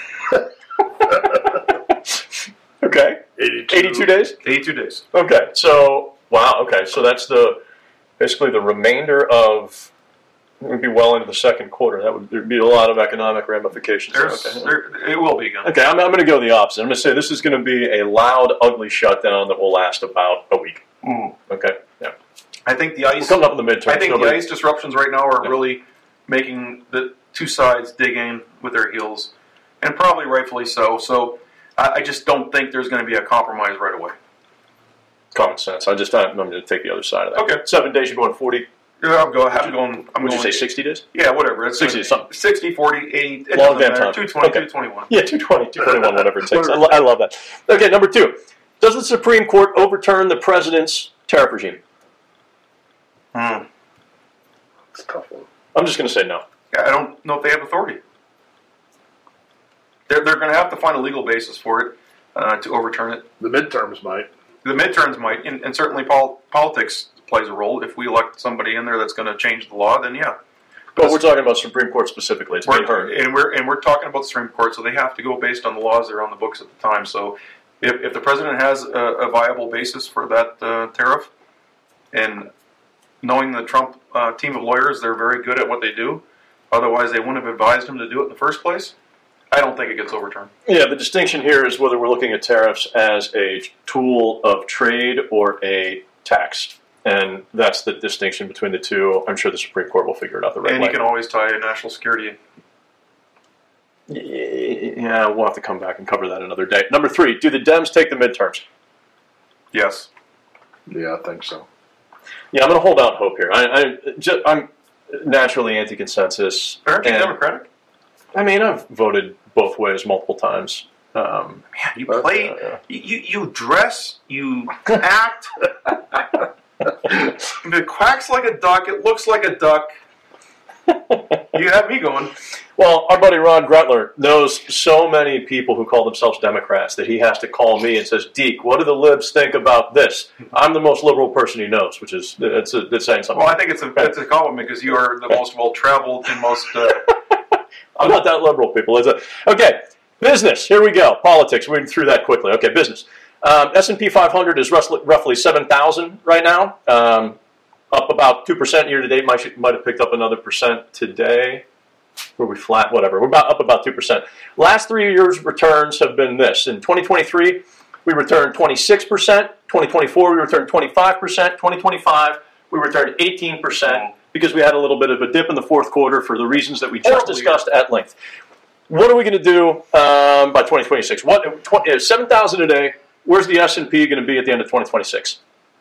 Okay. 82 days? 82 days. Okay. So, wow. Okay. So that's basically the remainder of, it would be well into the second quarter. There'd be a lot of economic ramifications. It will be again. Okay. I'm going to go the opposite. I'm going to say this is going to be a loud, ugly shutdown that will last about a week. Okay. Yeah. I think the ice. We're coming up in the midterms. I think the ice disruptions right now are really making the two sides dig in with their heels, and probably rightfully so. So I just don't think there's going to be a compromise right away. Common sense. I'm going to take the other side of that. Okay. 7 days. You're going 40. Yeah, I'm going. Would you say 60 days? Yeah, whatever. It's 60 something. 60, 40, 80. Long damn time. 220, Okay. 221. Yeah, 220, 221, whatever it takes. I love that. Okay, number 2. Does the Supreme Court overturn the president's tariff regime? It's a tough one. I'm just going to say no. I don't know if they have authority. They're going to have to find a legal basis for it to overturn it. The midterms might. The midterms might, and certainly politics plays a role. If we elect somebody in there that's going to change the law, then yeah. But we're talking about Supreme Court specifically. It's being heard. And we're talking about the Supreme Court, so they have to go based on the laws that are on the books at the time. So if the president has a viable basis for that tariff, and knowing the Trump team of lawyers, they're very good at what they do. Otherwise, they wouldn't have advised him to do it in the first place. I don't think it gets overturned. Yeah, the distinction here is whether we're looking at tariffs as a tool of trade or a tax. And that's the distinction between the two. I'm sure the Supreme Court will figure it out the right way. And you can always tie national security. Yeah, we'll have to come back and cover that another day. Number 3, do the Dems take the midterms? Yes. Yeah, I think so. Yeah, I'm going to hold out hope here. I'm naturally anti-consensus. Aren't you Democratic? I mean, I've voted both ways multiple times. Man, you play, you dress, you act. It quacks like a duck. It looks like a duck. You have me going. Well, our buddy Ron Grutler knows so many people who call themselves Democrats that he has to call me and says, "Deke, what do the libs think about this?" I'm the most liberal person he knows, which is it's saying something. Well, I think it's a compliment because you are the most well-traveled and most. I'm not that liberal, people. Okay, business. Here we go. Politics. We're through that quickly. Okay, business. S&P 500 is roughly 7,000 right now, up about 2% year to date. Might have picked up another percent today. Were we flat? Whatever. We're up about 2%. Last 3 years' returns have been this. In 2023, we returned 26%. 2024, we returned 25%. 2025, we returned 18% because we had a little bit of a dip in the fourth quarter for the reasons that we just discussed at length. What are we going to do by 2026? 7,000 a day. Where's the S&P going to be at the end of 2026?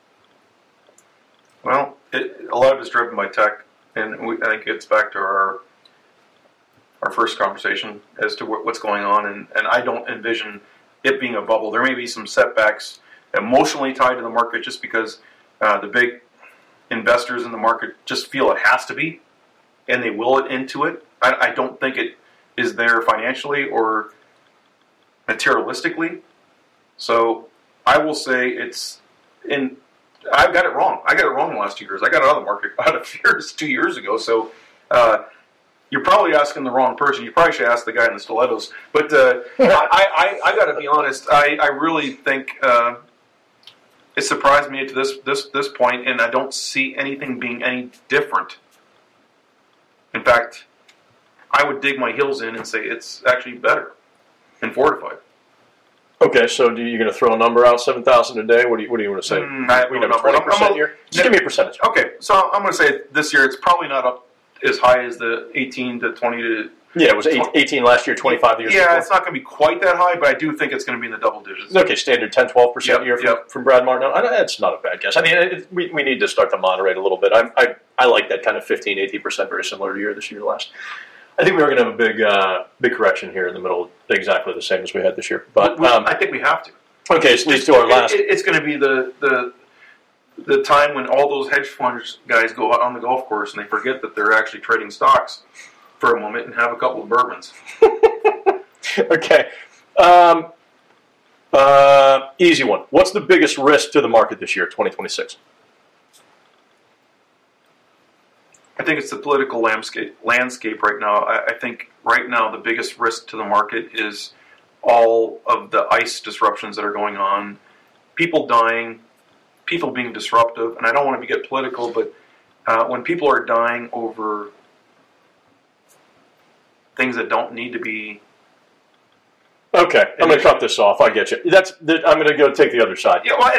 Well, a lot of it is driven by tech, and I think it's back to our first conversation as to what's going on, and I don't envision it being a bubble. There may be some setbacks emotionally tied to the market just because the big investors in the market just feel it has to be, and they will it into it. I don't think it is there financially or materialistically. So I will say I've got it wrong. I got it wrong in the last 2 years. I got out of the market out of fears 2 years ago. So you're probably asking the wrong person. You probably should ask the guy in the stilettos. But I got to be honest. I really think it surprised me to this point, and I don't see anything being any different. In fact, I would dig my heels in and say it's actually better and fortified. Okay, so you're going to throw a number out, 7,000 a day? What do you want to say? We have 20% here? Just give me a percentage. Okay, so I'm going to say this year it's probably not up as high as the 18 to 20 to Yeah, it was 18 last year, 25 the year before. Yeah, it's not going to be quite that high, but I do think it's going to be in the double digits. Okay, standard 10-12% a year from Brad Martin. That's not a bad guess. I mean, we need to start to moderate a little bit. I like that kind of 15-18%, very similar year this year to last. I think we are going to have a big correction here in the middle, exactly the same as we had this year. But I think we have to. Okay, so leads to our last. It's going to be the time when all those hedge funds guys go out on the golf course and they forget that they're actually trading stocks for a moment and have a couple of bourbons. Okay. Easy one. What's the biggest risk to the market this year, 2026? I think it's the political landscape right now. I think right now the biggest risk to the market is all of the ICE disruptions that are going on, people dying, people being disruptive, and I don't want to get political, but when people are dying over things that don't need to be. Okay, I'm going to cut this off. I get you. I'm going to go take the other side. Yeah, well,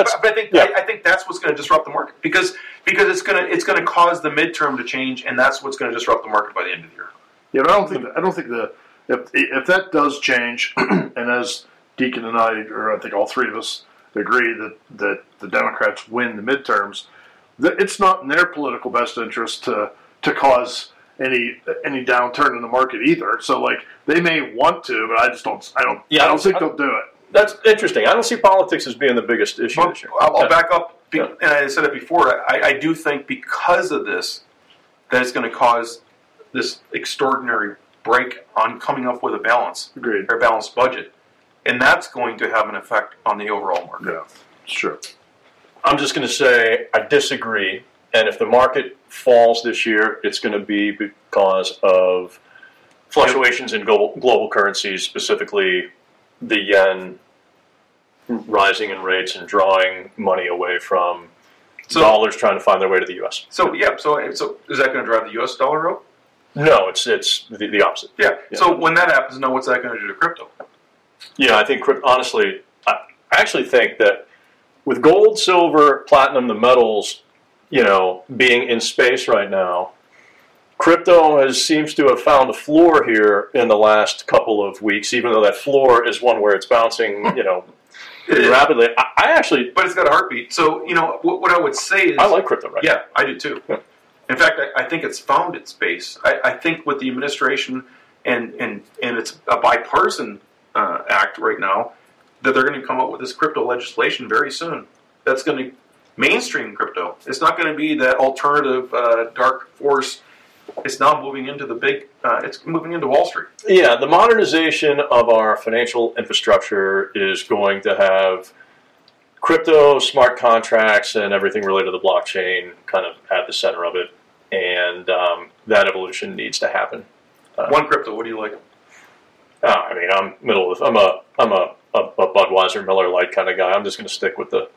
I think that's what's going to disrupt the market because it's going to cause the midterm to change, and that's what's going to disrupt the market by the end of the year. Yeah, but I don't think if that does change, and as Deacon and I think all three of us agree that the Democrats win the midterms, it's not in their political best interest to cause any downturn in the market either. So like they may want to, but I don't think they'll do it. That's interesting. I don't see politics as being the biggest issue this year. I'll back up, and I said it before. I do think because of this, that it's going to cause this extraordinary break on coming up with a balanced budget, and that's going to have an effect on the overall market. Yeah, sure. I'm just going to say I disagree. And if the market falls this year, it's going to be because of fluctuations in global currencies, specifically the yen rising in rates and drawing money away from dollars trying to find their way to the U.S. So is that going to drive the U.S. dollar up? No, it's the opposite. Yeah. So when that happens, now what's that going to do to crypto? Yeah, I think honestly, I actually think that with gold, silver, platinum, the metals, being in space right now, crypto seems to have found a floor here in the last couple of weeks, even though that floor is one where it's bouncing, pretty rapidly. But it's got a heartbeat. So, what I would say is... I like crypto right now. Yeah, I do too. Yeah. In fact, I think it's found its space. I think with the administration, and it's a bipartisan act right now, that they're going to come up with this crypto legislation very soon. That's going to mainstream crypto. It's not going to be that alternative dark force. It's now moving into it's moving into Wall Street. Yeah, the modernization of our financial infrastructure is going to have crypto, smart contracts, and everything related to the blockchain kind of at the center of it, and that evolution needs to happen. One crypto. What do you like? I'm I'm a Budweiser, Miller Lite kind of guy. I'm just going to stick with the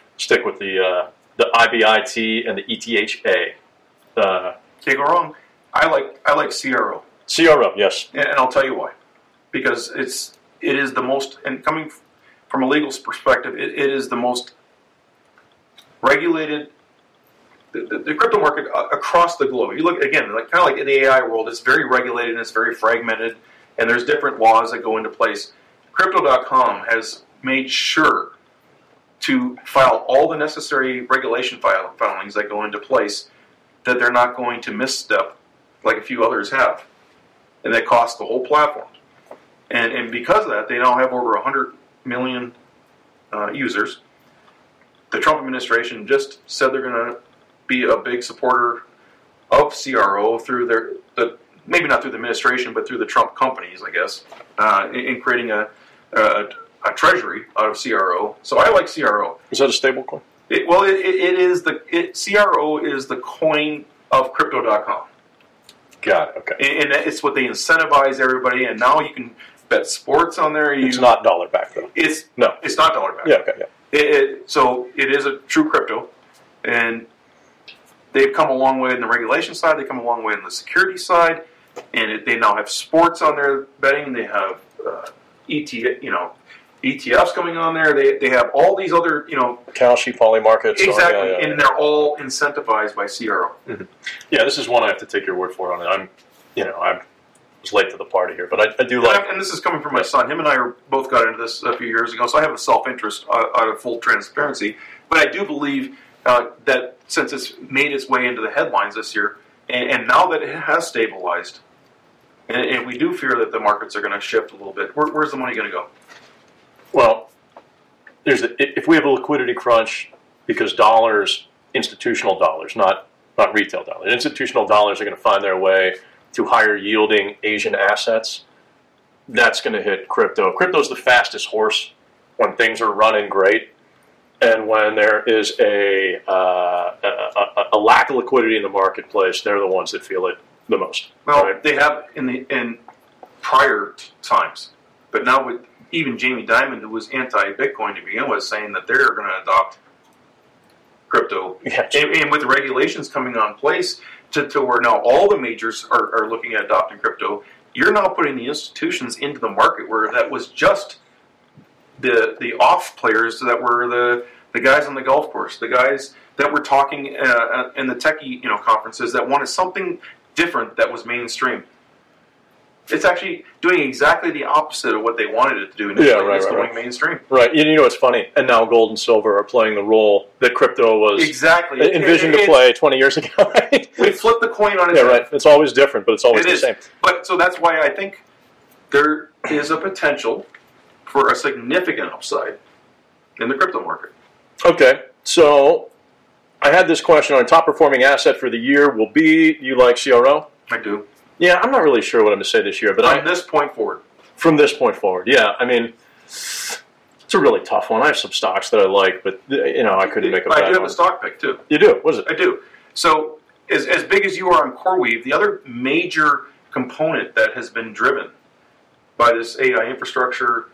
IBIT and the ETHA. Can't go wrong. I like CRO. CRO, yes. And I'll tell you why. Because it is the most, and coming from a legal perspective, it is the most regulated. The crypto market across the globe. You look again, kind of like in the AI world, it's very regulated and it's very fragmented, and there's different laws that go into place. Crypto.com has made sure to file all the necessary regulation filings that go into place, that they're not going to misstep like a few others have, and that costs the whole platform. And because of that, they now have over 100 million users. The Trump administration just said they're going to be a big supporter of CRO through maybe not through the administration, but through the Trump companies, I guess, in creating a treasury out of CRO. So I like CRO. Is that a stable coin? CRO is the coin of Crypto.com. Got it. Okay. And it's what they incentivize everybody, and now you can bet sports on there. It's not dollar back though. It's not dollar back. Yeah. Okay. Yeah. So it is a true crypto, and they've come a long way in the regulation side. They come a long way in the security side, and they now have sports on their betting. They have ETFs coming on there. They have all these other Kalshi, Poly markets. Exactly, and they're all incentivized by CRO. Mm-hmm. Yeah, this is one I have to take your word for on it. I'm was late to the party here, but I do like. And this is coming from my son. Him and I both got into this a few years ago, so I have a self-interest out of full transparency. But I do believe that since it's made its way into the headlines this year, and now that it has stabilized, and we do fear that the markets are going to shift a little bit, where's the money going to go? Well, if we have a liquidity crunch because dollars, institutional dollars, not retail dollars, institutional dollars are going to find their way to higher yielding Asian assets, that's going to hit crypto. Crypto's the fastest horse when things are running great, and when there is a lack of liquidity in the marketplace, they're the ones that feel it the most. Well, right? They have in prior times, but now with even Jamie Dimon, who was anti-Bitcoin to begin with, saying that they're going to adopt crypto, and with the regulations coming on place to where now all the majors are looking at adopting crypto, you're now putting the institutions into the market where that was just the off players that were the guys on the golf course, the guys that were talking in the techie conferences that wanted something different that was mainstream. It's actually doing exactly the opposite of what they wanted it to do. It's going mainstream. Right. You know what's funny? And now gold and silver are playing the role that crypto was envisioned to play 20 years ago. Right? We flip the coin on its head. Right. It's always different, but it's always the same. But so that's why I think there is a potential for a significant upside in the crypto market. Okay. So I had this question on top performing asset for the year will be, do you like CRO? I do. Yeah, I'm not really sure what I'm going to say this year, but from this point forward. From this point forward, yeah. I mean, it's a really tough one. I have some stocks that I like, but I couldn't make a bad one. I do have a stock pick too. You do? What is it? I do. So, as big as you are on CoreWeave, the other major component that has been driven by this AI infrastructure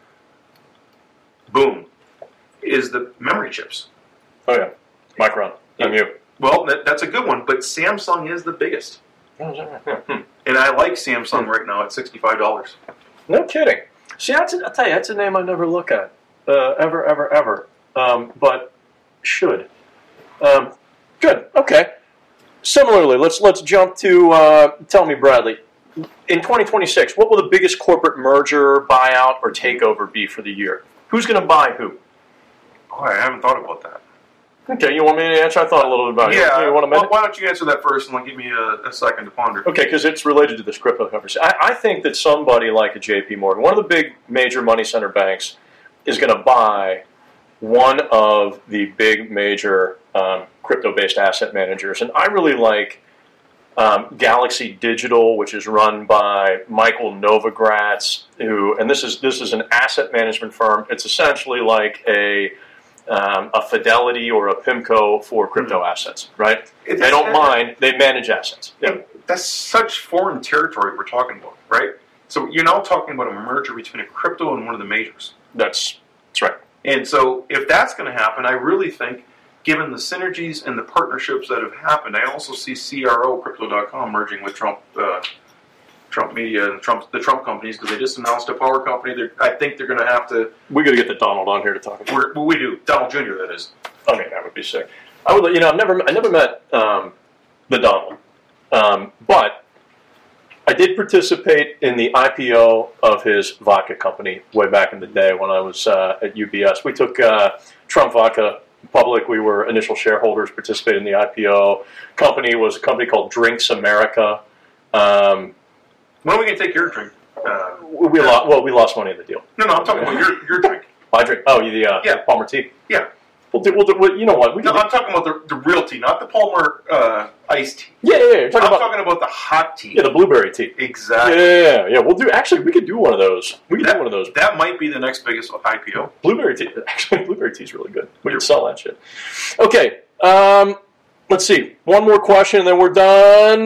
boom is the memory chips. Oh yeah, Micron, MU. Well, that's a good one, but Samsung is the biggest. And I like Samsung right now at $65. No kidding. See, I'll tell you, that's a name I never look at, ever. But should. Good. Okay. Similarly, let's jump to tell me, Bradley. In 2026, what will the biggest corporate merger, buyout, or takeover be for the year? Who's going to buy who? Oh, I haven't thought about that. Okay, you want me to answer? I thought a little bit about it. Yeah, you want a minute? Why don't you answer that first and then give me a second to ponder? Okay, because it's related to this crypto conversation. I think that somebody like a JP Morgan, one of the big major money center banks, is going to buy one of the big major crypto-based asset managers. And I really like Galaxy Digital, which is run by Michael Novogratz, and this is an asset management firm. It's essentially like a Fidelity or a PIMCO for crypto assets, right? They don't mind. They manage assets. Yeah. That's such foreign territory we're talking about, right? So you're now talking about a merger between a crypto and one of the majors. That's right. And so if that's going to happen, I really think, given the synergies and the partnerships that have happened, I also see CRO, Crypto.com, merging with Trump Media and the Trump companies, because they just announced a power company. I think they're going to have to... We got to get the Donald on here to talk about. We do. Donald Jr., that is. Okay, that would be sick. I would. I never met the Donald, but I did participate in the IPO of his vodka company way back in the day when I was at UBS. We took Trump Vodka public. We were initial shareholders, participated in the IPO. Company was a company called Drinks America. When are we going to take your drink? We lost money in the deal. No, I'm talking about your drink. My drink? Oh, the Palmer tea? Yeah. We'll do, you know what? I'm talking about the real tea, not the Palmer iced tea. Yeah. I'm talking about the hot tea. Yeah, the blueberry tea. Exactly. Yeah. We'll do. Actually, we could do one of those. That might be the next biggest IPO. Blueberry tea. Actually, blueberry tea is really good. We could sell that shit. Okay. Let's see. One more question, and then we're done.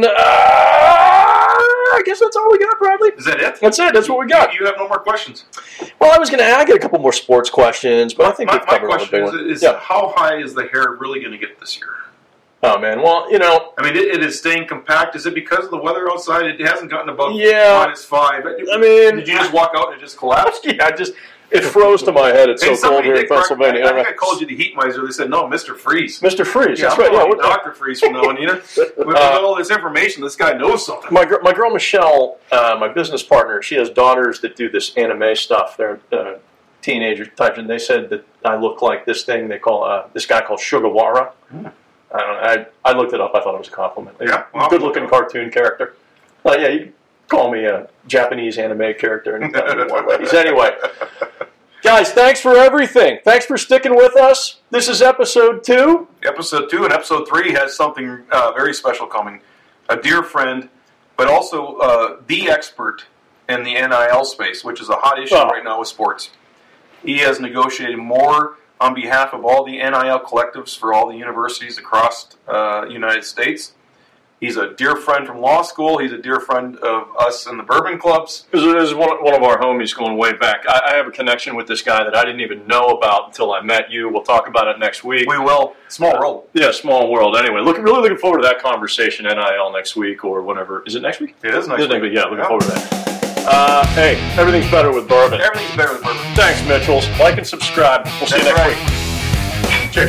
I guess that's all we got, Bradley. Is that it? That's it. That's what we got. You have no more questions? Well, I get a couple more sports questions, but I think we've covered all the big ones. My question is how high is the hair really going to get this year? Oh, man. Well, I mean, it is staying compact. Is it because of the weather outside? It hasn't gotten above -5. I mean... Did you just walk out and it just collapsed? Yeah, It froze to my head. It's so cold here in Pennsylvania. I think I called you the heat miser. They said, no, Mr. Freeze. Mr. Freeze, Yeah, that's right. Yeah, we're Dr. Freeze from now on. With all this information, this guy knows something. My girl Michelle, my business partner, she has daughters that do this anime stuff. They're teenager types, and they said that I look like this thing they call this guy called Sugawara. I looked it up. I thought it was a compliment. Yeah, well, good-looking cartoon character. Yeah, you can call me a Japanese anime character and more ladies. Anyway, guys, thanks for everything. Thanks for sticking with us. This is episode 2. Episode 2 and episode 3 has something very special coming. A dear friend, but also the expert in the NIL space, which is a hot issue right now with sports. He has negotiated more on behalf of all the NIL collectives for all the universities across the United States. He's a dear friend from law school. He's a dear friend of us in the bourbon clubs. This is one of our homies going way back. I have a connection with this guy that I didn't even know about until I met you. We'll talk about it next week. We will. Small world. Yeah, small world. Anyway, really looking forward to that conversation, NIL, next week or whenever. Is it next week? It is next week. Yeah, looking forward to that. Hey, everything's better with bourbon. Everything's better with bourbon. Thanks, Mitchells. Like and subscribe. We'll see you next week. Cheers.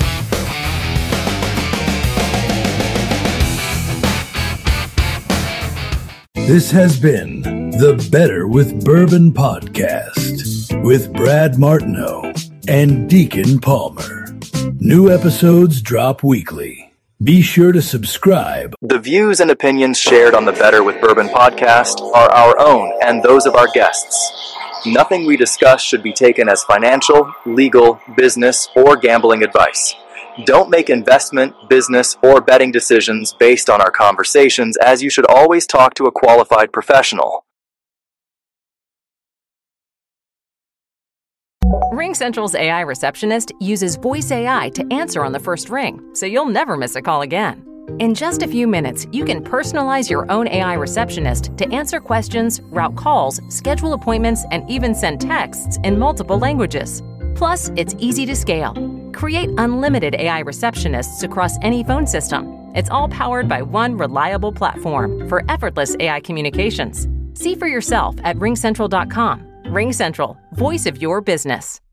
This has been the Better with Bourbon podcast with Brad Martineau and Deacon Palmer. New episodes drop weekly. Be sure to subscribe. The views and opinions shared on the Better with Bourbon podcast are our own and those of our guests. Nothing we discuss should be taken as financial, legal, business, or gambling advice. Don't make investment, business, or betting decisions based on our conversations, as you should always talk to a qualified professional. RingCentral's AI receptionist uses voice AI to answer on the first ring, so you'll never miss a call again. In just a few minutes, you can personalize your own AI receptionist to answer questions, route calls, schedule appointments, and even send texts in multiple languages. Plus, it's easy to scale. Create unlimited AI receptionists across any phone system. It's all powered by one reliable platform for effortless AI communications. See for yourself at ringcentral.com. RingCentral, voice of your business.